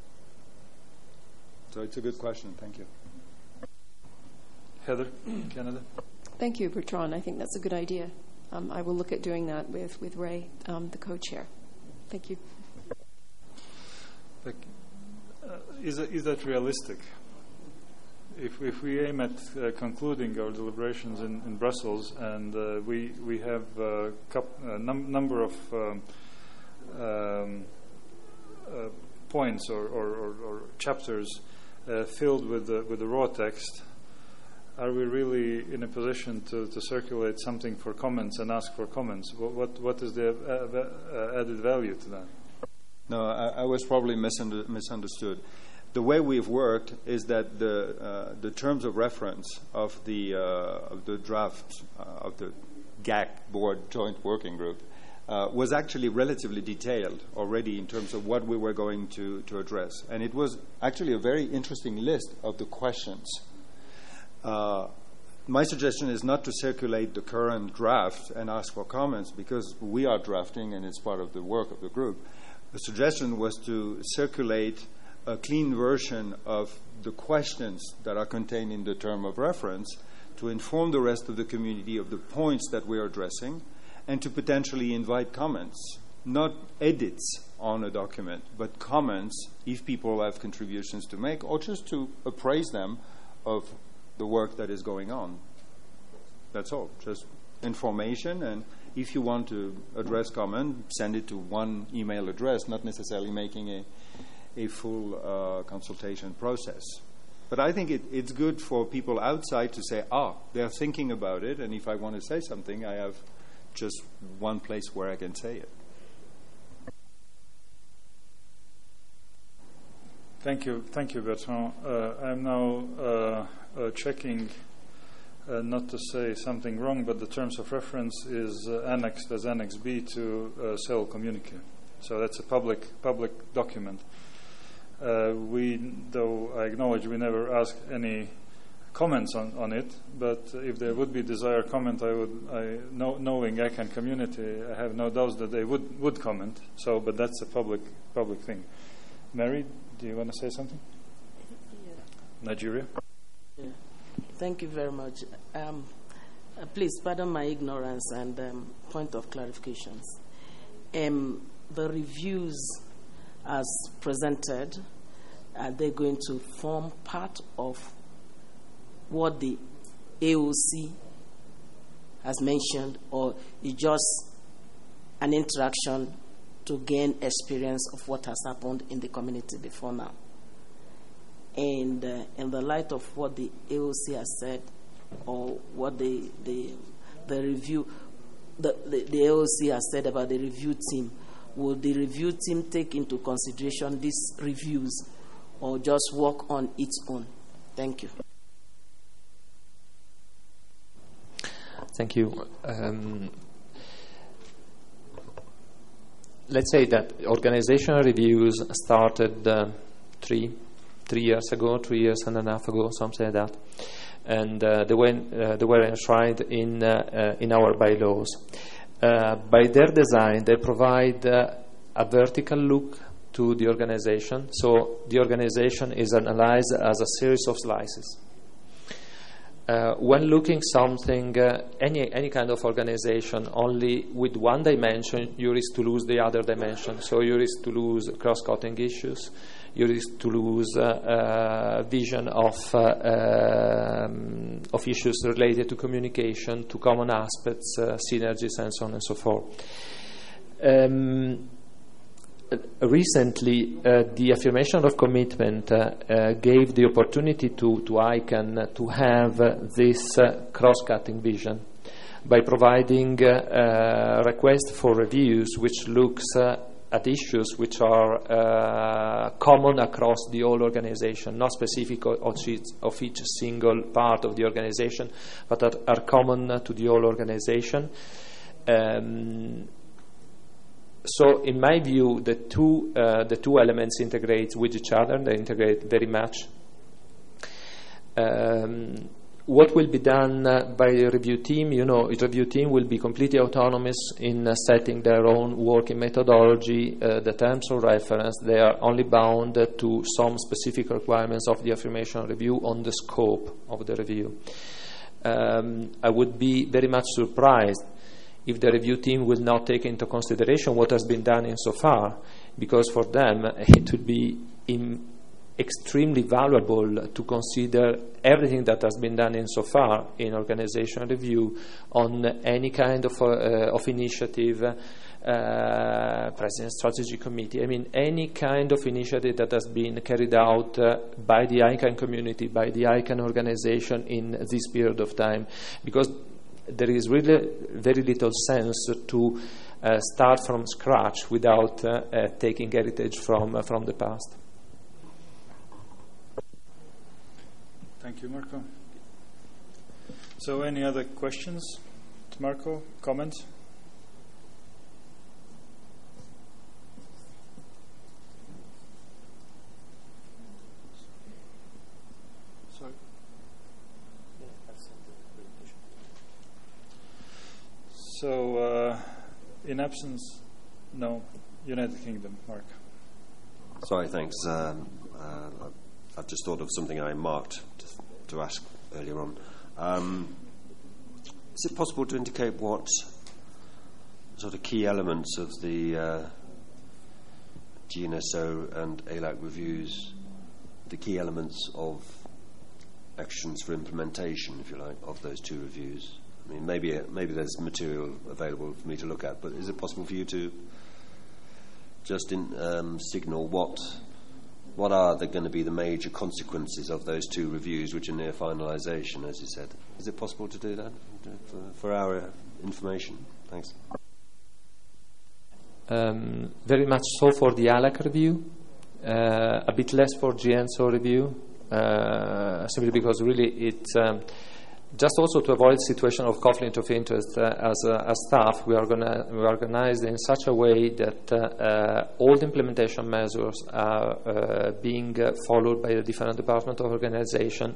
So it's a good question. Thank you. Heather, Canada. Thank you, Bertrand. I think that's a good idea. Um, I will look at doing that with, with Ray, um, the co-chair. Thank you. Like, uh, is, that, is that realistic? If, if we aim at uh, concluding our deliberations in, in Brussels, and uh, we we have a cup, uh, num- number of um, um, uh, points or, or, or, or chapters uh, filled with the, with the raw text, are we really in a position to, to circulate something for comments and ask for comments? What what, what is the uh, added value to that? No, I, I was probably misunder- misunderstood. The way we've worked is that the uh, the terms of reference of the uh, of the draft uh, of the G A C board joint working group uh, was actually relatively detailed already in terms of what we were going to, to address, and it was actually a very interesting list of the questions. Uh, my suggestion is not to circulate the current draft and ask for comments because we are drafting and it's part of the work of the group. The suggestion was to circulate a clean version of the questions that are contained in the term of reference to inform the rest of the community of the points that we are addressing and to potentially invite comments, not edits on a document, but comments if people have contributions to make or just to appraise them of the work that is going on. That's all, just information, and if you want to address comment, send it to one email address, not necessarily making a a full uh, consultation process. But I think it, it's good for people outside to say, ah, they're thinking about it, and if I want to say something, I have just one place where I can say it. Thank you, thank you, Bertrand. Uh, I'm now uh, uh, checking, uh, not to say something wrong, but the terms of reference is uh, annexed as Annex B to uh, C E L communique. So that's a public public document. Uh, we, though I acknowledge we never ask any comments on, on it, but if there would be desired comment, I would, I, know, knowing I C A N community, I have no doubts that they would, would comment. So, but that's a public public thing. Mary, do you want to say something? Yeah. Nigeria? Yeah. Thank you very much. Um, uh, please pardon my ignorance and um, point of clarifications. Um, the reviews as presented, are they going to form part of what the A O C has mentioned, or is just an interaction to gain experience of what has happened in the community before now? And uh, in the light of what the A O C has said, or what the the, the review, the, the, the A O C has said about the review team, will the review team take into consideration these reviews or just work on its own? Thank you. Thank you. Um, let's say that organizational reviews started uh, three, three years ago, three years and a half ago, something like that, and uh, they, went, uh, they were enshrined in uh, uh, in our bylaws. Uh, by their design, they provide uh, a vertical look to the organization. So the organization is analyzed as a series of slices. Uh, when looking something, uh, any any kind of organization, only with one dimension, you risk to lose the other dimension. So you risk to lose cross-cutting issues. You risk to lose uh, uh, vision of uh, um, of issues related to communication, to common aspects, uh, synergies, and so on and so forth. Um, recently, uh, the affirmation of commitment uh, uh, gave the opportunity to, to I C A N to have uh, this uh, cross-cutting vision by providing uh, uh, requests for reviews which looks uh, at issues which are uh, common across the whole organization, not specific of each, of each single part of the organization, but are, are common uh, to the whole organization. Um, so, in my view, the two uh, the two elements integrate with each other. They integrate very much. Um, what will be done uh, by the review team? You know, the review team will be completely autonomous in uh, setting their own working methodology, uh, the terms of reference. They are only bound uh, to some specific requirements of the affirmation review on the scope of the review. Um, I would be very much surprised if the review team will not take into consideration what has been done insofar, because for them it would be in extremely valuable to consider everything that has been done insofar in organization review on any kind of, uh, of initiative, uh, President Strategy Committee, I mean any kind of initiative that has been carried out uh, by the ICANN community, by the ICANN organization in this period of time, because there is really very little sense to uh, start from scratch without uh, uh, taking heritage from, uh, from the past. Thank you, Marco. So, any other questions to Marco? Comments? Sorry. So, uh, in absence, no, United Kingdom, Mark. Sorry, thanks. Um, uh, I've just thought of something I marked to, to ask earlier on. Um, is it possible to indicate what sort of key elements of the uh, G N S O and A L A C reviews, the key elements of actions for implementation, if you like, of those two reviews? I mean, maybe maybe there's material available for me to look at, but is it possible for you to just in, um, signal what what are the, going to be the major consequences of those two reviews, which are near finalisation, as you said? Is it possible to do that for, for our information? Thanks. Um, very much so for the A L A C review, uh, a bit less for G N S O review, uh, simply because really it's um, just also to avoid situation of conflict of interest. Uh, as, uh, as staff, we are gonna we are organized in such a way that uh, uh, all the implementation measures are uh, being uh, followed by the different department of organization.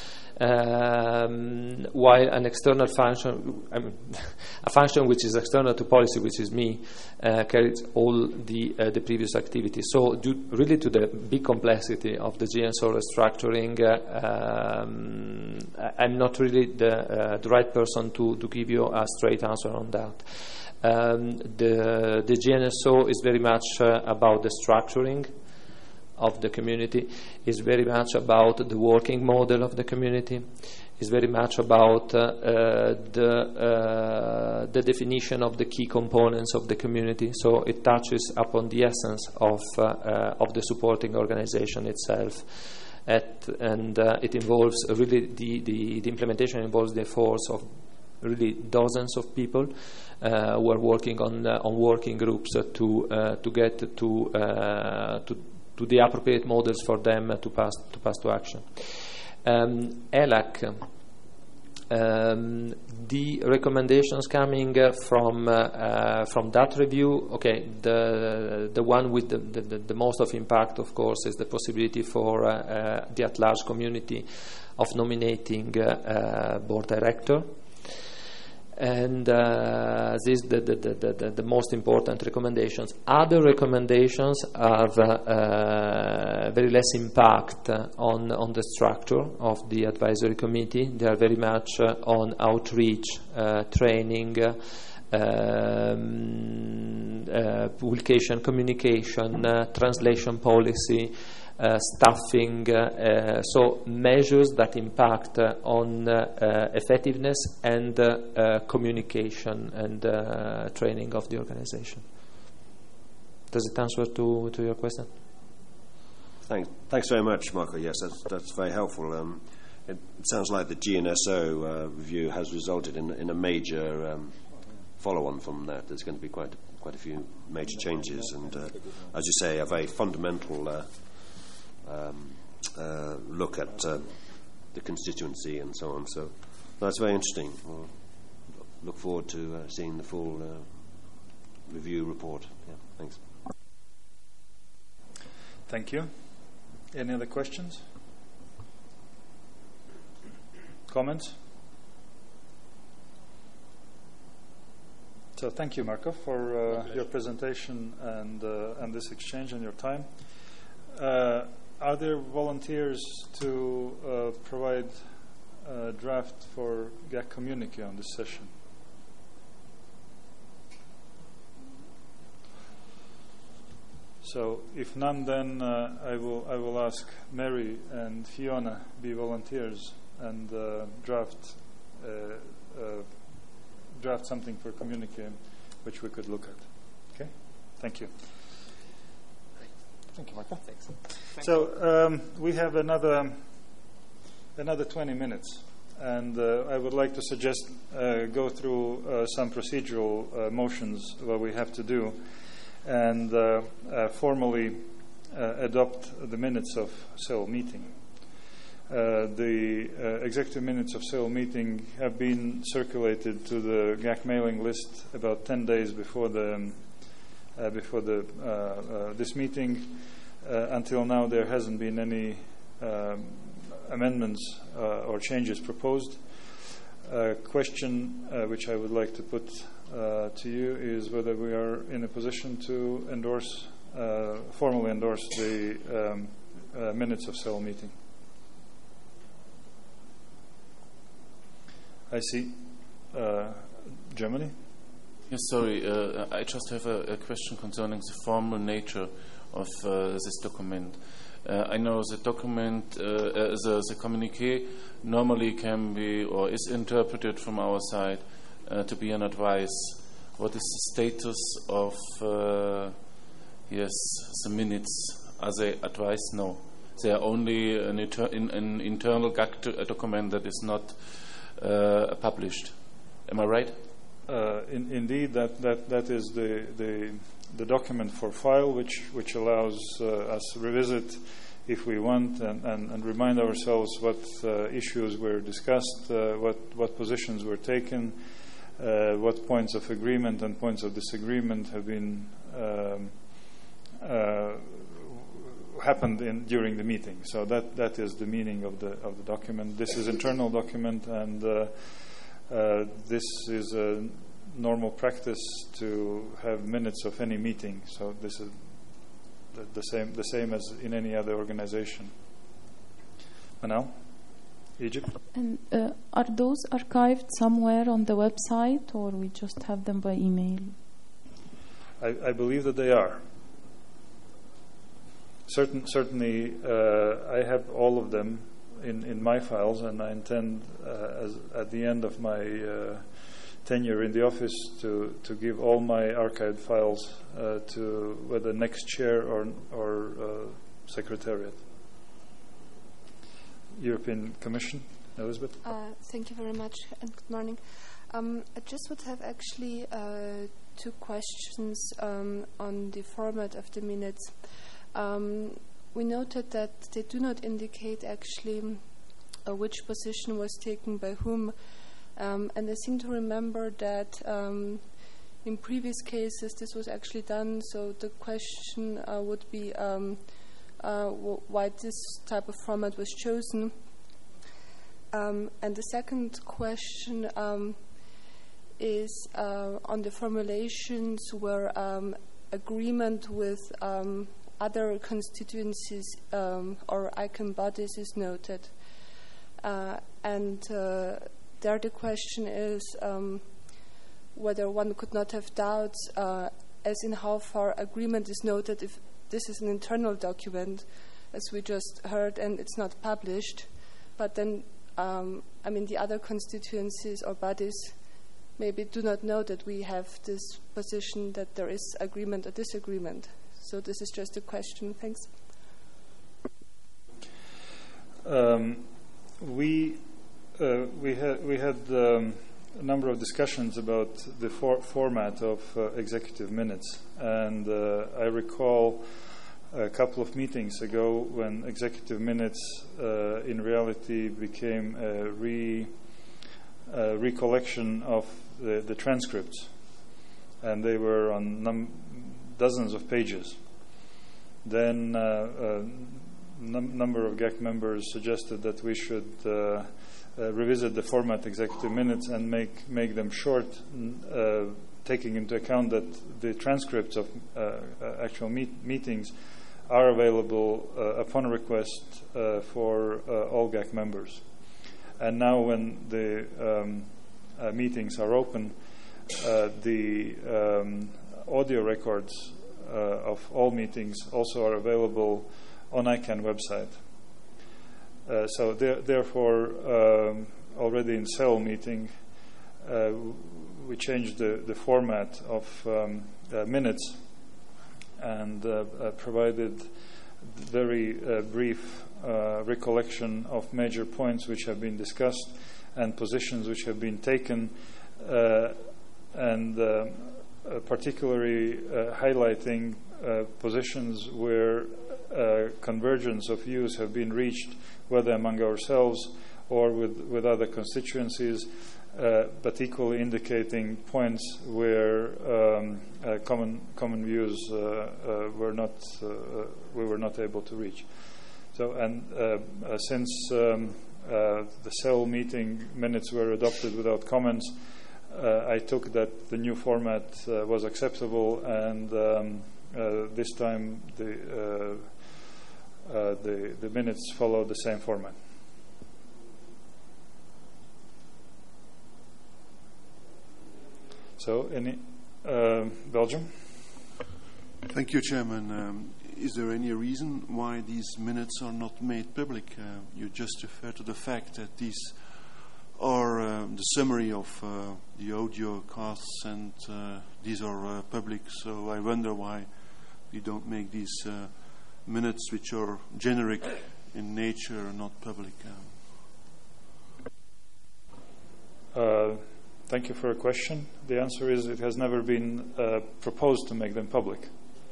Um, while an external function, I mean, a function which is external to policy, which is me, uh, carries all the uh, the previous activities. So, due really to the big complexity of the G N S O restructuring, uh, um, I'm not really the uh, the right person to to give you a straight answer on that. Um, the the G N S O is very much uh, about the structuring of the community, is very much about the working model of the community, is very much about uh, uh, the uh, the definition of the key components of the community. So it touches upon the essence of uh, uh, of the supporting organization itself, At, and uh, it involves really the, the the implementation involves the efforts of really dozens of people uh, who are working on uh, on working groups uh, to uh, to get to uh, to to the appropriate models for them uh, to pass to pass to action. Um, E L A C, um, the recommendations coming uh, from uh, uh, from that review. Okay, the the one with the, the, the most of impact, of course, is the possibility for uh, uh, the at-large community of nominating uh, uh, board director. And uh, this is the, the, the, the, the most important recommendations. Other recommendations have uh, uh, very less impact uh, on, on the structure of the advisory committee. They are very much uh, on outreach, uh, training, uh, um, uh, publication, communication, uh, translation policy, Uh, staffing, uh, uh, so measures that impact uh, on uh, uh, effectiveness and uh, uh, communication and uh, training of the organization. Does it answer to, to your question? Thanks, thanks very much, Marco. Yes, that's, that's very helpful. Um, it, it sounds like the G N S O uh, review has resulted in, in a major um, follow-on from that. There's going to be quite, quite a few major changes and, uh, as you say, a very fundamental uh, Um, uh, look at uh, the constituency and so on. So that's very interesting. We'll look forward to uh, seeing the full uh, review report. Yeah, thanks. Thank you. Any other questions? comments? So thank you, Marco, for uh, your presentation and uh, and this exchange and your time. Uh, are there volunteers to uh, provide a draft for G A C communique on this session? So if none, then uh, I will I will ask Mary and Fiona be volunteers and uh, draft uh, uh, draft something for communique which we could look at. Okay, thank you. Thank you, Martha. Thanks. So um, we have another another twenty minutes, and uh, I would like to suggest uh, go through uh, some procedural uh, motions what we have to do, and uh, uh, formally uh, adopt the minutes of S E L meeting. Uh, the uh, executive minutes of S E L meeting have been circulated to the G A C mailing list about ten days before the um, uh, before the uh, uh, this meeting. Uh, until now, there hasn't been any um, amendments uh, or changes proposed. A question uh, which I would like to put uh, to you is whether we are in a position to endorse, uh, formally endorse the um, uh, minutes of S E L meeting. I see. Uh, Germany? Yes, sorry. Uh, I just have a, a question concerning the formal nature of uh, this document. Uh, I know the document, uh, uh, the, the communique normally can be or is interpreted from our side uh, to be an advice. What is the status of uh, yes the minutes? Are they advice? No, they are only an, inter- in, an internal G A C to- document that is not uh, published. Am I right? Uh, in, indeed, that, that, that is the, the the document for file, which which allows uh, us to revisit if we want and, and, and remind ourselves what uh, issues were discussed, uh, what what positions were taken, uh, what points of agreement and points of disagreement have been um, uh, happened in during the meeting. So that that is the meaning of the of the document. This is internal document, and uh, uh, this is a normal practice to have minutes of any meeting. So this is the, the same the same as in any other organization. Manal, Egypt. And uh, are those archived somewhere on the website, or we just have them by email? I, I believe that they are. Certain, certainly, uh, I have all of them in, in my files, and I intend, uh, as at the end of my uh, tenure in the office, to, to give all my archived files uh, to whether next chair or or uh, secretariat. European Commission, Elizabeth. Uh, thank you very much, and good morning. Um, I just would have actually uh, two questions um, on the format of the minutes. Um, we noted that they do not indicate actually uh, which position was taken by whom. Um, and I seem to remember that um, in previous cases this was actually done, so the question uh, would be um, uh, w- why this type of format was chosen. Um, and the second question um, is uh, on the formulations where um, agreement with um, other constituencies um, or ICANN bodies is noted. Uh, and uh, There the question is um, whether one could not have doubts uh, as in how far agreement is noted if this is an internal document, as we just heard, and it's not published. But then, um, I mean, the other constituencies or bodies maybe do not know that we have this position that there is agreement or disagreement. So this is just a question. Thanks. Um, we... Uh, we had we had um, a number of discussions about the for- format of uh, executive minutes, and uh, I recall a couple of meetings ago when executive minutes, uh, in reality, became a re uh, recollection of the, the transcripts, and they were on num- dozens of pages. Then. Uh, uh, num- number of G A C members suggested that we should uh, uh, revisit the format executive minutes and make make them short, uh, taking into account that the transcripts of uh, uh, actual meet- meetings are available uh, upon request uh, for uh, all G A C members. And now when the um, uh, meetings are open, uh, the um, audio records uh, of all meetings also are available on I CANN website. Uh, so there, therefore, um, already in C E L meeting, uh, we changed the, the format of um, uh, minutes and uh, uh, provided very uh, brief uh, recollection of major points which have been discussed and positions which have been taken, uh, and uh, uh, particularly uh, highlighting uh, positions where uh, convergence of views have been reached, whether among ourselves or with, with other constituencies, Uh, but equally indicating points where um, uh, common common views uh, uh, were not uh, we were not able to reach. So, and uh, uh, since um, uh, the C E L meeting minutes were adopted without comments, uh, I took that the new format uh, was acceptable, and um, uh, this time the uh, uh, the the minutes followed the same format. So, any uh, Belgium? Thank you, Chairman. Um, is there any reason why these minutes are not made public? Uh, you just refer to the fact that these are uh, the summary of uh, the audio casts, and uh, these are uh, public. So I wonder why we don't make these uh, minutes, which are generic in nature, not public. Uh, uh, Thank you for a question. The answer is it has never been uh, proposed to make them public.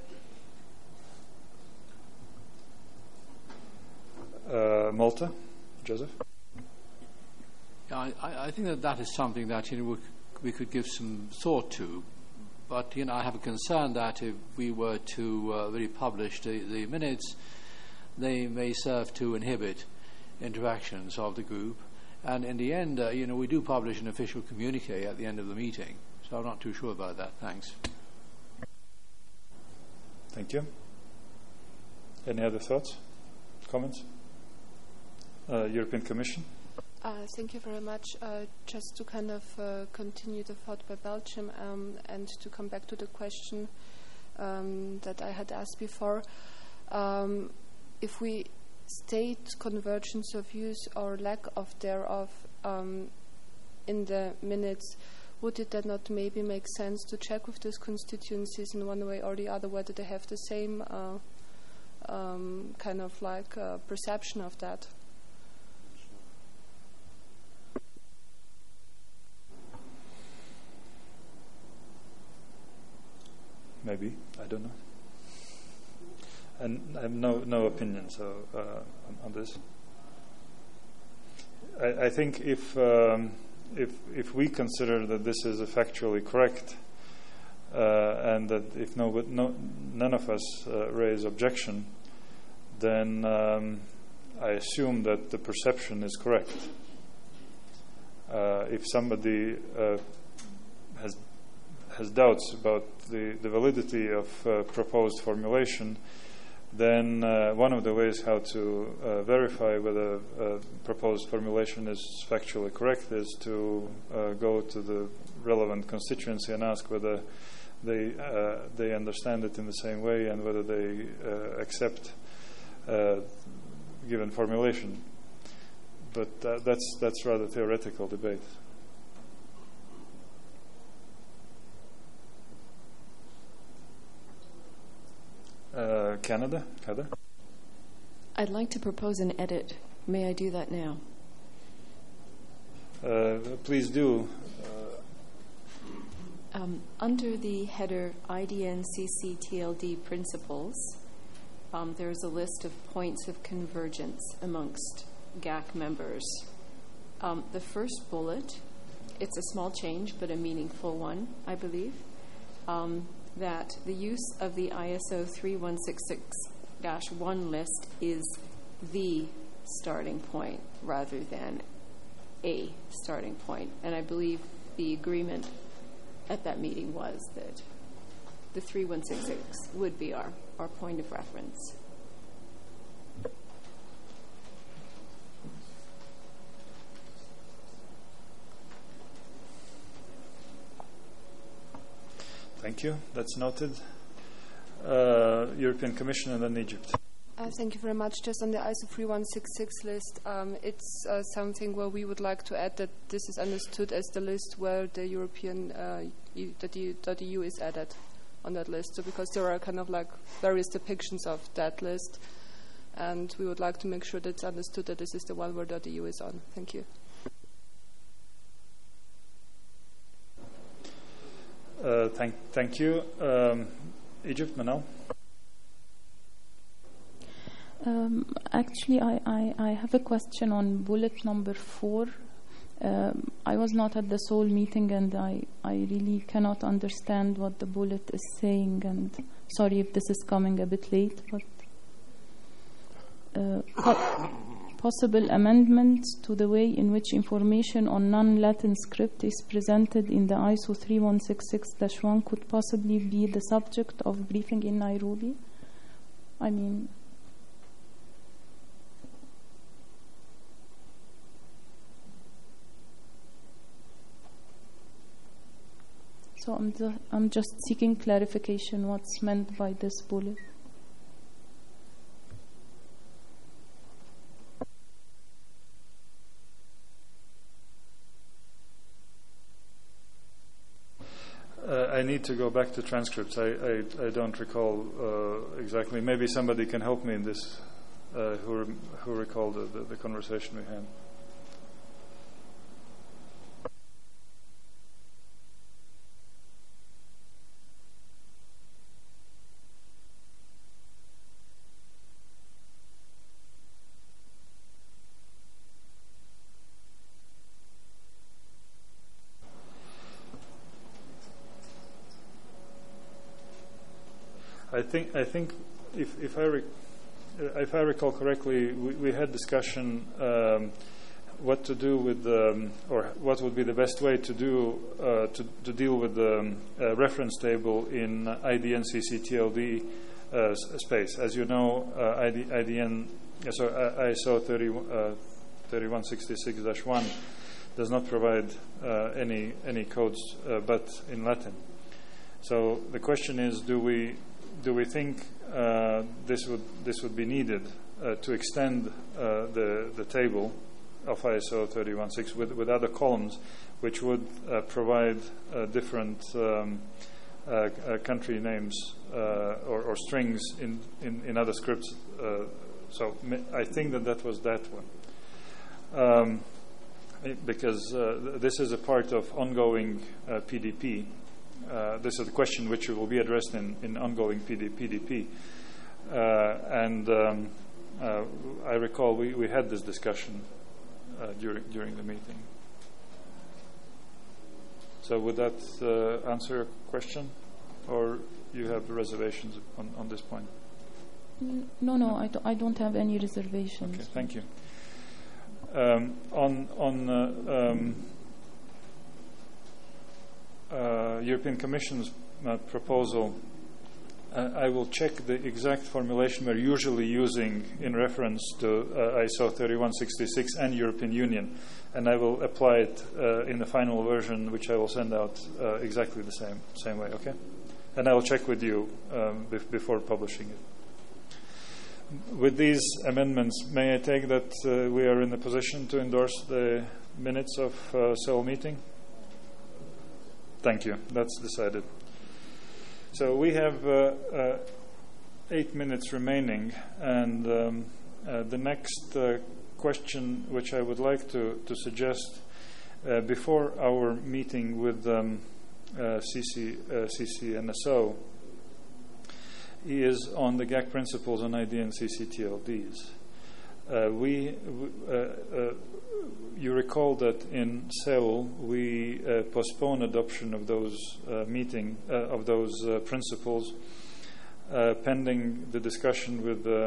Uh, Malta, Joseph? Yeah, I, I think that that is something that you know we, we could give some thought to. But you know, I have a concern that if we were to uh, really publish the, the minutes, they may serve to inhibit interactions of the group. And in the end, uh, you know, we do publish an official communique at the end of the meeting. So I'm not too sure about that. Thanks. Thank you. Any other thoughts, comments? Uh, European Commission? Uh, thank you very much. Uh, just to kind of uh, continue the thought by Belgium um, and to come back to the question um, that I had asked before. Um, if we state convergence of views or lack of thereof um, in the minutes, would it then not maybe make sense to check with those constituencies in one way or the other whether they have the same uh, um, kind of like uh, perception of that? Maybe, I don't know. And I have no no opinion so uh, on, on this. I, I think if um, if if we consider that this is factually correct, uh, and that if no, no none of us uh, raise objection, then um, I assume that the perception is correct. Uh, if somebody uh, has has doubts about the, the validity of uh, proposed formulation, then uh, one of the ways how to uh, verify whether uh, proposed formulation is factually correct is to uh, go to the relevant constituency and ask whether they uh, they understand it in the same way and whether they uh, accept uh, given formulation. But uh, that's that's rather theoretical debate. Uh, Canada, Heather? I'd like to propose an edit. May I do that now? Uh, please do. Uh, um, under the header I D N C C T L D principles, um, there's a list of points of convergence amongst G A C members. Um, the first bullet, it's a small change but a meaningful one, I believe. Um, that the use of the I S O three one six six dash one list is the starting point rather than a starting point. And I believe the agreement at that meeting was that the three one six six would be our, our point of reference. Thank you. That's noted. Uh, European Commission and then Egypt. Uh, thank you very much. Just on the I S O three one six six list, um, it's uh, something where we would like to add that this is understood as the list where the European, uh, E- that the .E U is added on that list. So because there are kind of like various depictions of that list, and we would like to make sure that it's understood that this is the one where .E U is on. Thank you. Uh, thank, thank you. Um, Egypt, Manal. Um, actually, I, I, I have a question on bullet number four. Um, I was not at the Seoul meeting, and I, I really cannot understand what the bullet is saying. And sorry if this is coming a bit late, but uh, po- possible amendments to the way in which information on non-Latin script is presented in the I S O three one six six dash one could possibly be the subject of briefing in Nairobi. I mean. So I'm, the, I'm just seeking clarification what's meant by this bullet. Uh, I need to go back to transcripts. I, I, I don't recall uh, exactly. Maybe somebody can help me in this, uh, who, re- who recall the, the, the conversation we had. I think I think if if I rec- if I recall correctly, we, we had discussion um, what to do with um, or what would be the best way to do uh, to to deal with the um, uh, reference table in I D N C C T L D uh, space. As you know, uh, I D, I D N so uh, I S O thirty-one sixty-six dash one does not provide uh, any any codes uh, but in Latin. So the question is, do we Do we think uh, this would this would be needed uh, to extend uh, the the table of I S O thirty-one six with with other columns, which would uh, provide uh, different um, uh, uh, country names uh, or, or strings in, in, in other scripts? Uh, so I think that that was that one, um, because uh, this is a part of ongoing uh, P D P. Uh, this is a question which will be addressed in, in ongoing P D P. Uh, and um, uh, I recall we, we had this discussion uh, during during the meeting. So would that uh, answer your question? Or you have reservations on, on this point? No, no, I, do, I don't have any reservations. Okay, thank you. Um, on on uh, um, Uh, European Commission's uh, proposal, uh, I will check the exact formulation we're usually using in reference to uh, I S O thirty-one sixty-six and European Union, and I will apply it uh, in the final version, which I will send out uh, exactly the same same way. Okay, and I will check with you um, bef- before publishing it. With these amendments, may I take that uh, we are in the position to endorse the minutes of uh, Seoul meeting? Thank you. That's decided. So we have uh, uh, eight minutes remaining, and um, uh, the next uh, question which I would like to, to suggest uh, before our meeting with um, uh, C C, uh, C C N S O is on the G A C principles on I D N C C T L Ds. Uh, we, uh, uh, you recall that in Seoul we uh, postponed adoption of those uh, meeting uh, of those uh, principles uh, pending the discussion with the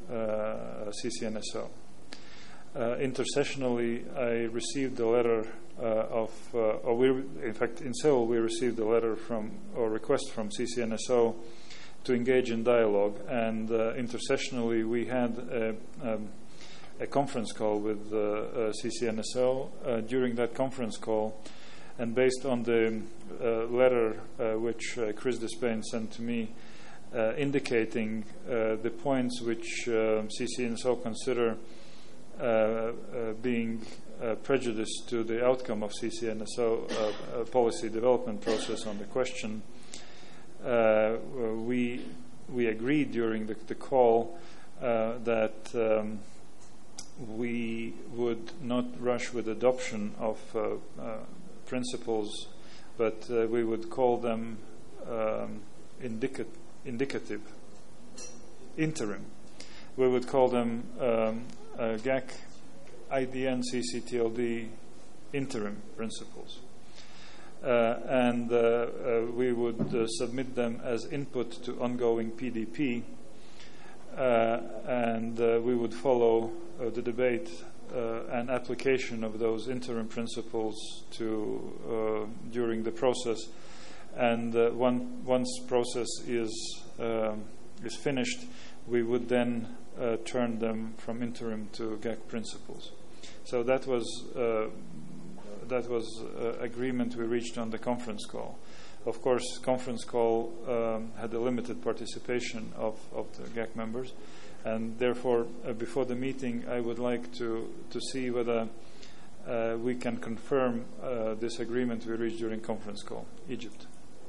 uh, C C N S O. Uh, intercessionally, I received a letter uh, of, uh, or we, in fact, in Seoul, we received a letter from, or request from C C N S O to engage in dialogue, and uh, intercessionally, we had a, um, a conference call with uh, uh, C C N S O. Uh, during that conference call, and based on the uh, letter uh, which uh, Chris Despain sent to me, uh, indicating uh, the points which uh, C C N S O consider Uh, uh, being uh, prejudiced to the outcome of C C N S O uh, uh, policy development process on the question, uh, we we agreed during the, the call uh, that um, we would not rush with adoption of uh, uh, principles, but uh, we would call them um, indica- indicative, interim. We would call them um, Uh, G A C, I D N, C C T L D interim principles. Uh, and uh, uh, we would uh, submit them as input to ongoing P D P, uh, and uh, we would follow uh, the debate uh, and application of those interim principles to uh, during the process. And uh, one, once process is um, is finished, we would then uh, turn them from interim to G A C principles. So that was uh, that was uh, agreement we reached on the conference call. Of course, conference call um, had a limited participation of, of the G A C members, and therefore, uh, before the meeting, I would like to to see whether uh, we can confirm uh, this agreement we reached during conference call. Egypt.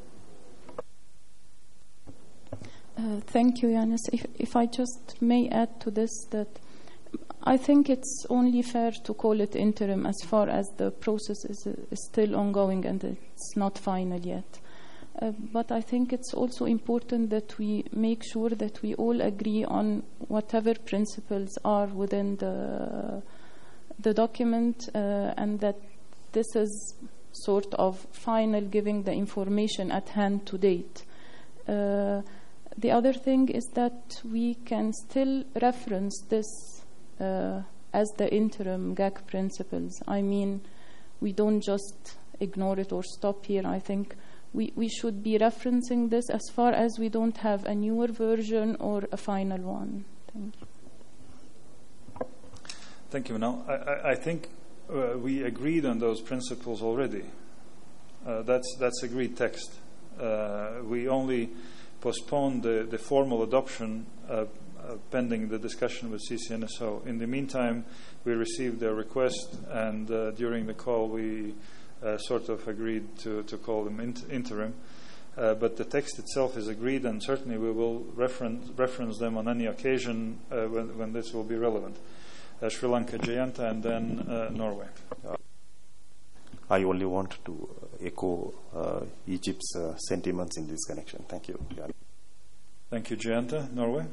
Uh, thank you, Yanis. If, if I just may add to this, that I think it's only fair to call it interim as far as the process is, uh, is still ongoing and it's not final yet. Uh, but I think it's also important that we make sure that we all agree on whatever principles are within the the document, uh, and that this is sort of final, giving the information at hand to date. Uh, The other thing is that we can still reference this uh, as the interim G A C principles. I mean, we don't just ignore it or stop here. I think we, we should be referencing this as far as we don't have a newer version or a final one. Thank you. Thank you, Manal. I, I, I think uh, we agreed on those principles already. Uh, that's, that's agreed text. Uh, we only postpone the, the formal adoption uh, uh, pending the discussion with C C N S O. In the meantime, we received their request, and uh, during the call we uh, sort of agreed to, to call them int- interim. Uh, but the text itself is agreed, and certainly we will reference, reference them on any occasion uh, when, when this will be relevant. Uh, Sri Lanka, Jayanta, and then uh, Norway. I only want to echo uh, Egypt's uh, sentiments in this connection. Thank you. Thank you, Jayanta. Norway?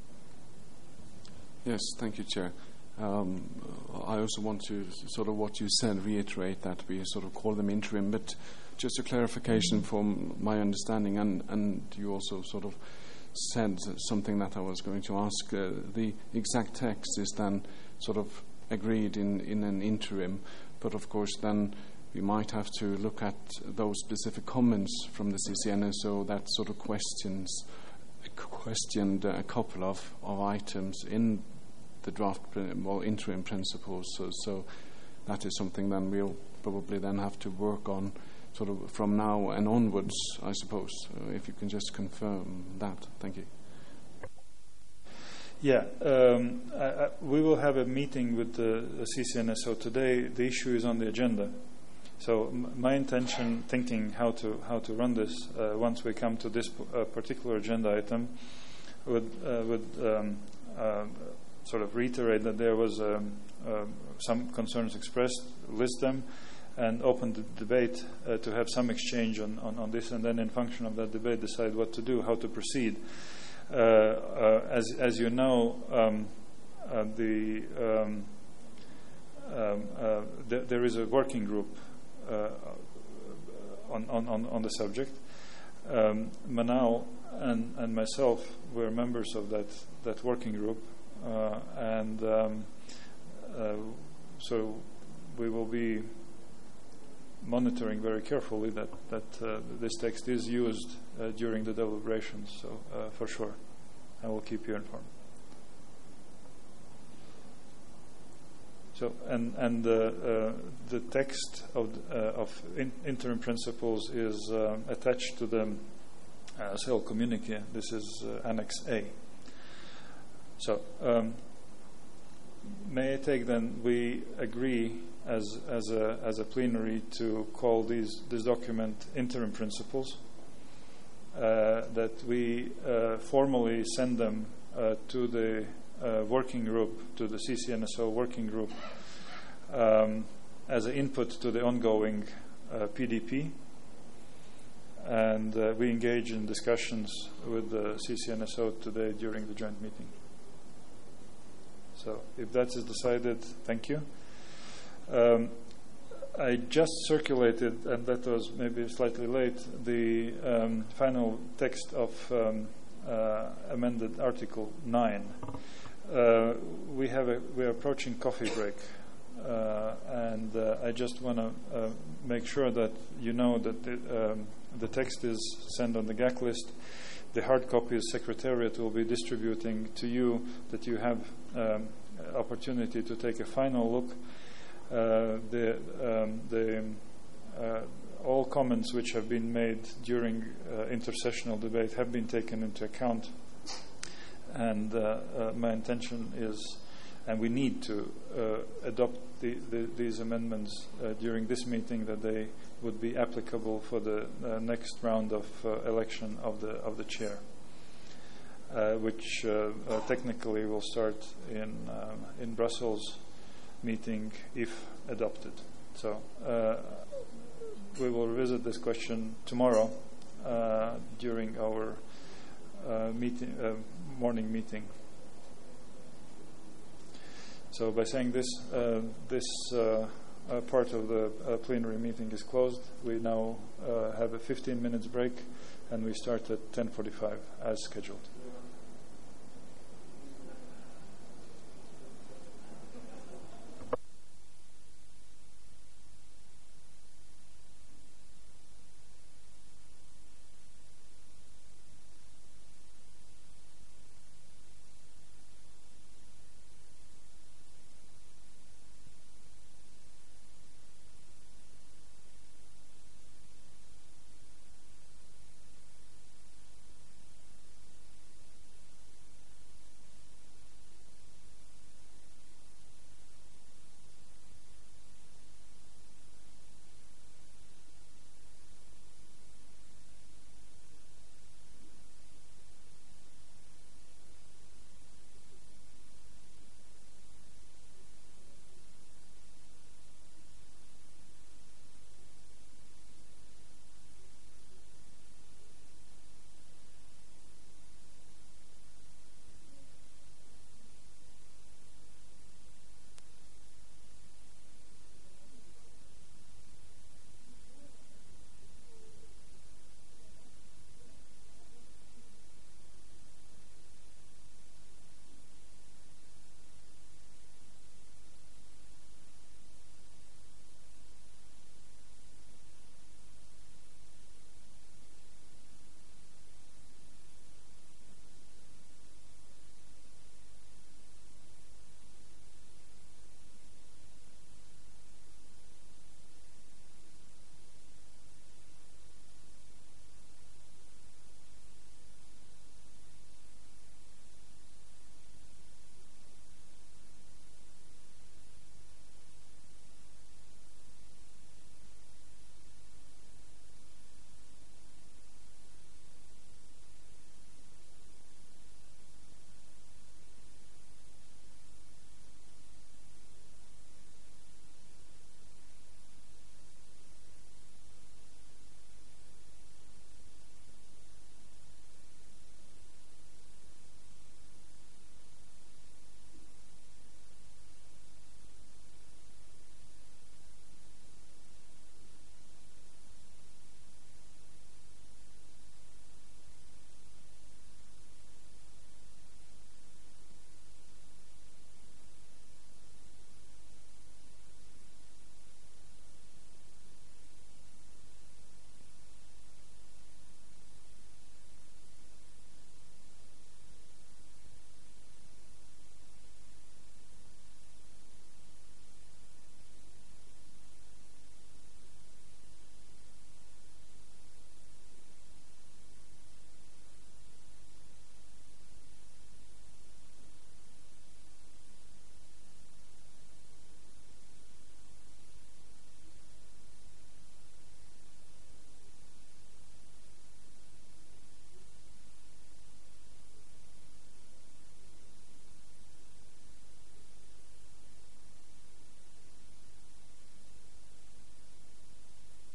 Yes, thank you, Chair. Um, I also want to, sort of what you said, reiterate that we sort of call them interim, but just a clarification from my understanding, and, and you also sort of said something that I was going to ask. Uh, the exact text is then sort of agreed in, in an interim, but of course then we might have to look at those specific comments from the C C N S O that sort of questions questioned a couple of, of items in the draft, well, interim principles. So, so that is something then we'll probably then have to work on sort of from now and onwards, I suppose. Uh, if you can just confirm that. Thank you. Yeah, um, I, I, we will have a meeting with the, the C C N S O today. The issue is on the agenda. So m- my intention, thinking how to how to run this uh, once we come to this p- uh, particular agenda item, would uh, would um, uh, sort of reiterate that there was um, uh, some concerns expressed, list them, and open the debate uh, to have some exchange on, on, on this, and then in function of that debate decide what to do, how to proceed. Uh, uh, as as you know, um, uh, the um, um, uh, th- there is a working group uh, on, on, on the subject. Um, Manal and, and myself were members of that, that working group. uh, and um, uh, so we will be monitoring very carefully that that uh, this text is used uh, during the deliberations. So uh, for sure, I will keep you informed. So and and uh, uh, the text of uh, of in, interim principles is uh, attached to the uh, C E L communique. This is uh, Annex A. So um, may I take then? We agree as as a as a plenary to call these this document interim principles. Uh, that we uh, formally send them uh, to the Uh, working group, to the C C N S O working group, um, as an input to the ongoing uh, P D P, and uh, we engage in discussions with the C C N S O today during the joint meeting. So if that is decided, thank you. Um, I just circulated, and that was maybe slightly late, the um, final text of um, uh, amended Article nine. Uh, we have a, we are approaching coffee break, uh, and uh, I just want to uh, make sure that you know that the, um, the text is sent on the G A C list. The hard copies Secretariat will be distributing to you, that you have um, opportunity to take a final look. Uh, the um, the uh, all comments which have been made during uh, intersessional debate have been taken into account. And uh, uh, my intention is, and we need to uh, adopt the, the, these amendments uh, during this meeting, that they would be applicable for the uh, next round of uh, election of the of the chair, uh, which uh, uh, technically will start in um, in Brussels meeting if adopted. So uh, we will revisit this question tomorrow uh, during our uh, meeting. Uh, morning meeting. So by saying this, uh, this uh, uh, part of the uh, plenary meeting is closed. We now uh, have a fifteen minutes break, and we start at ten forty-five as scheduled.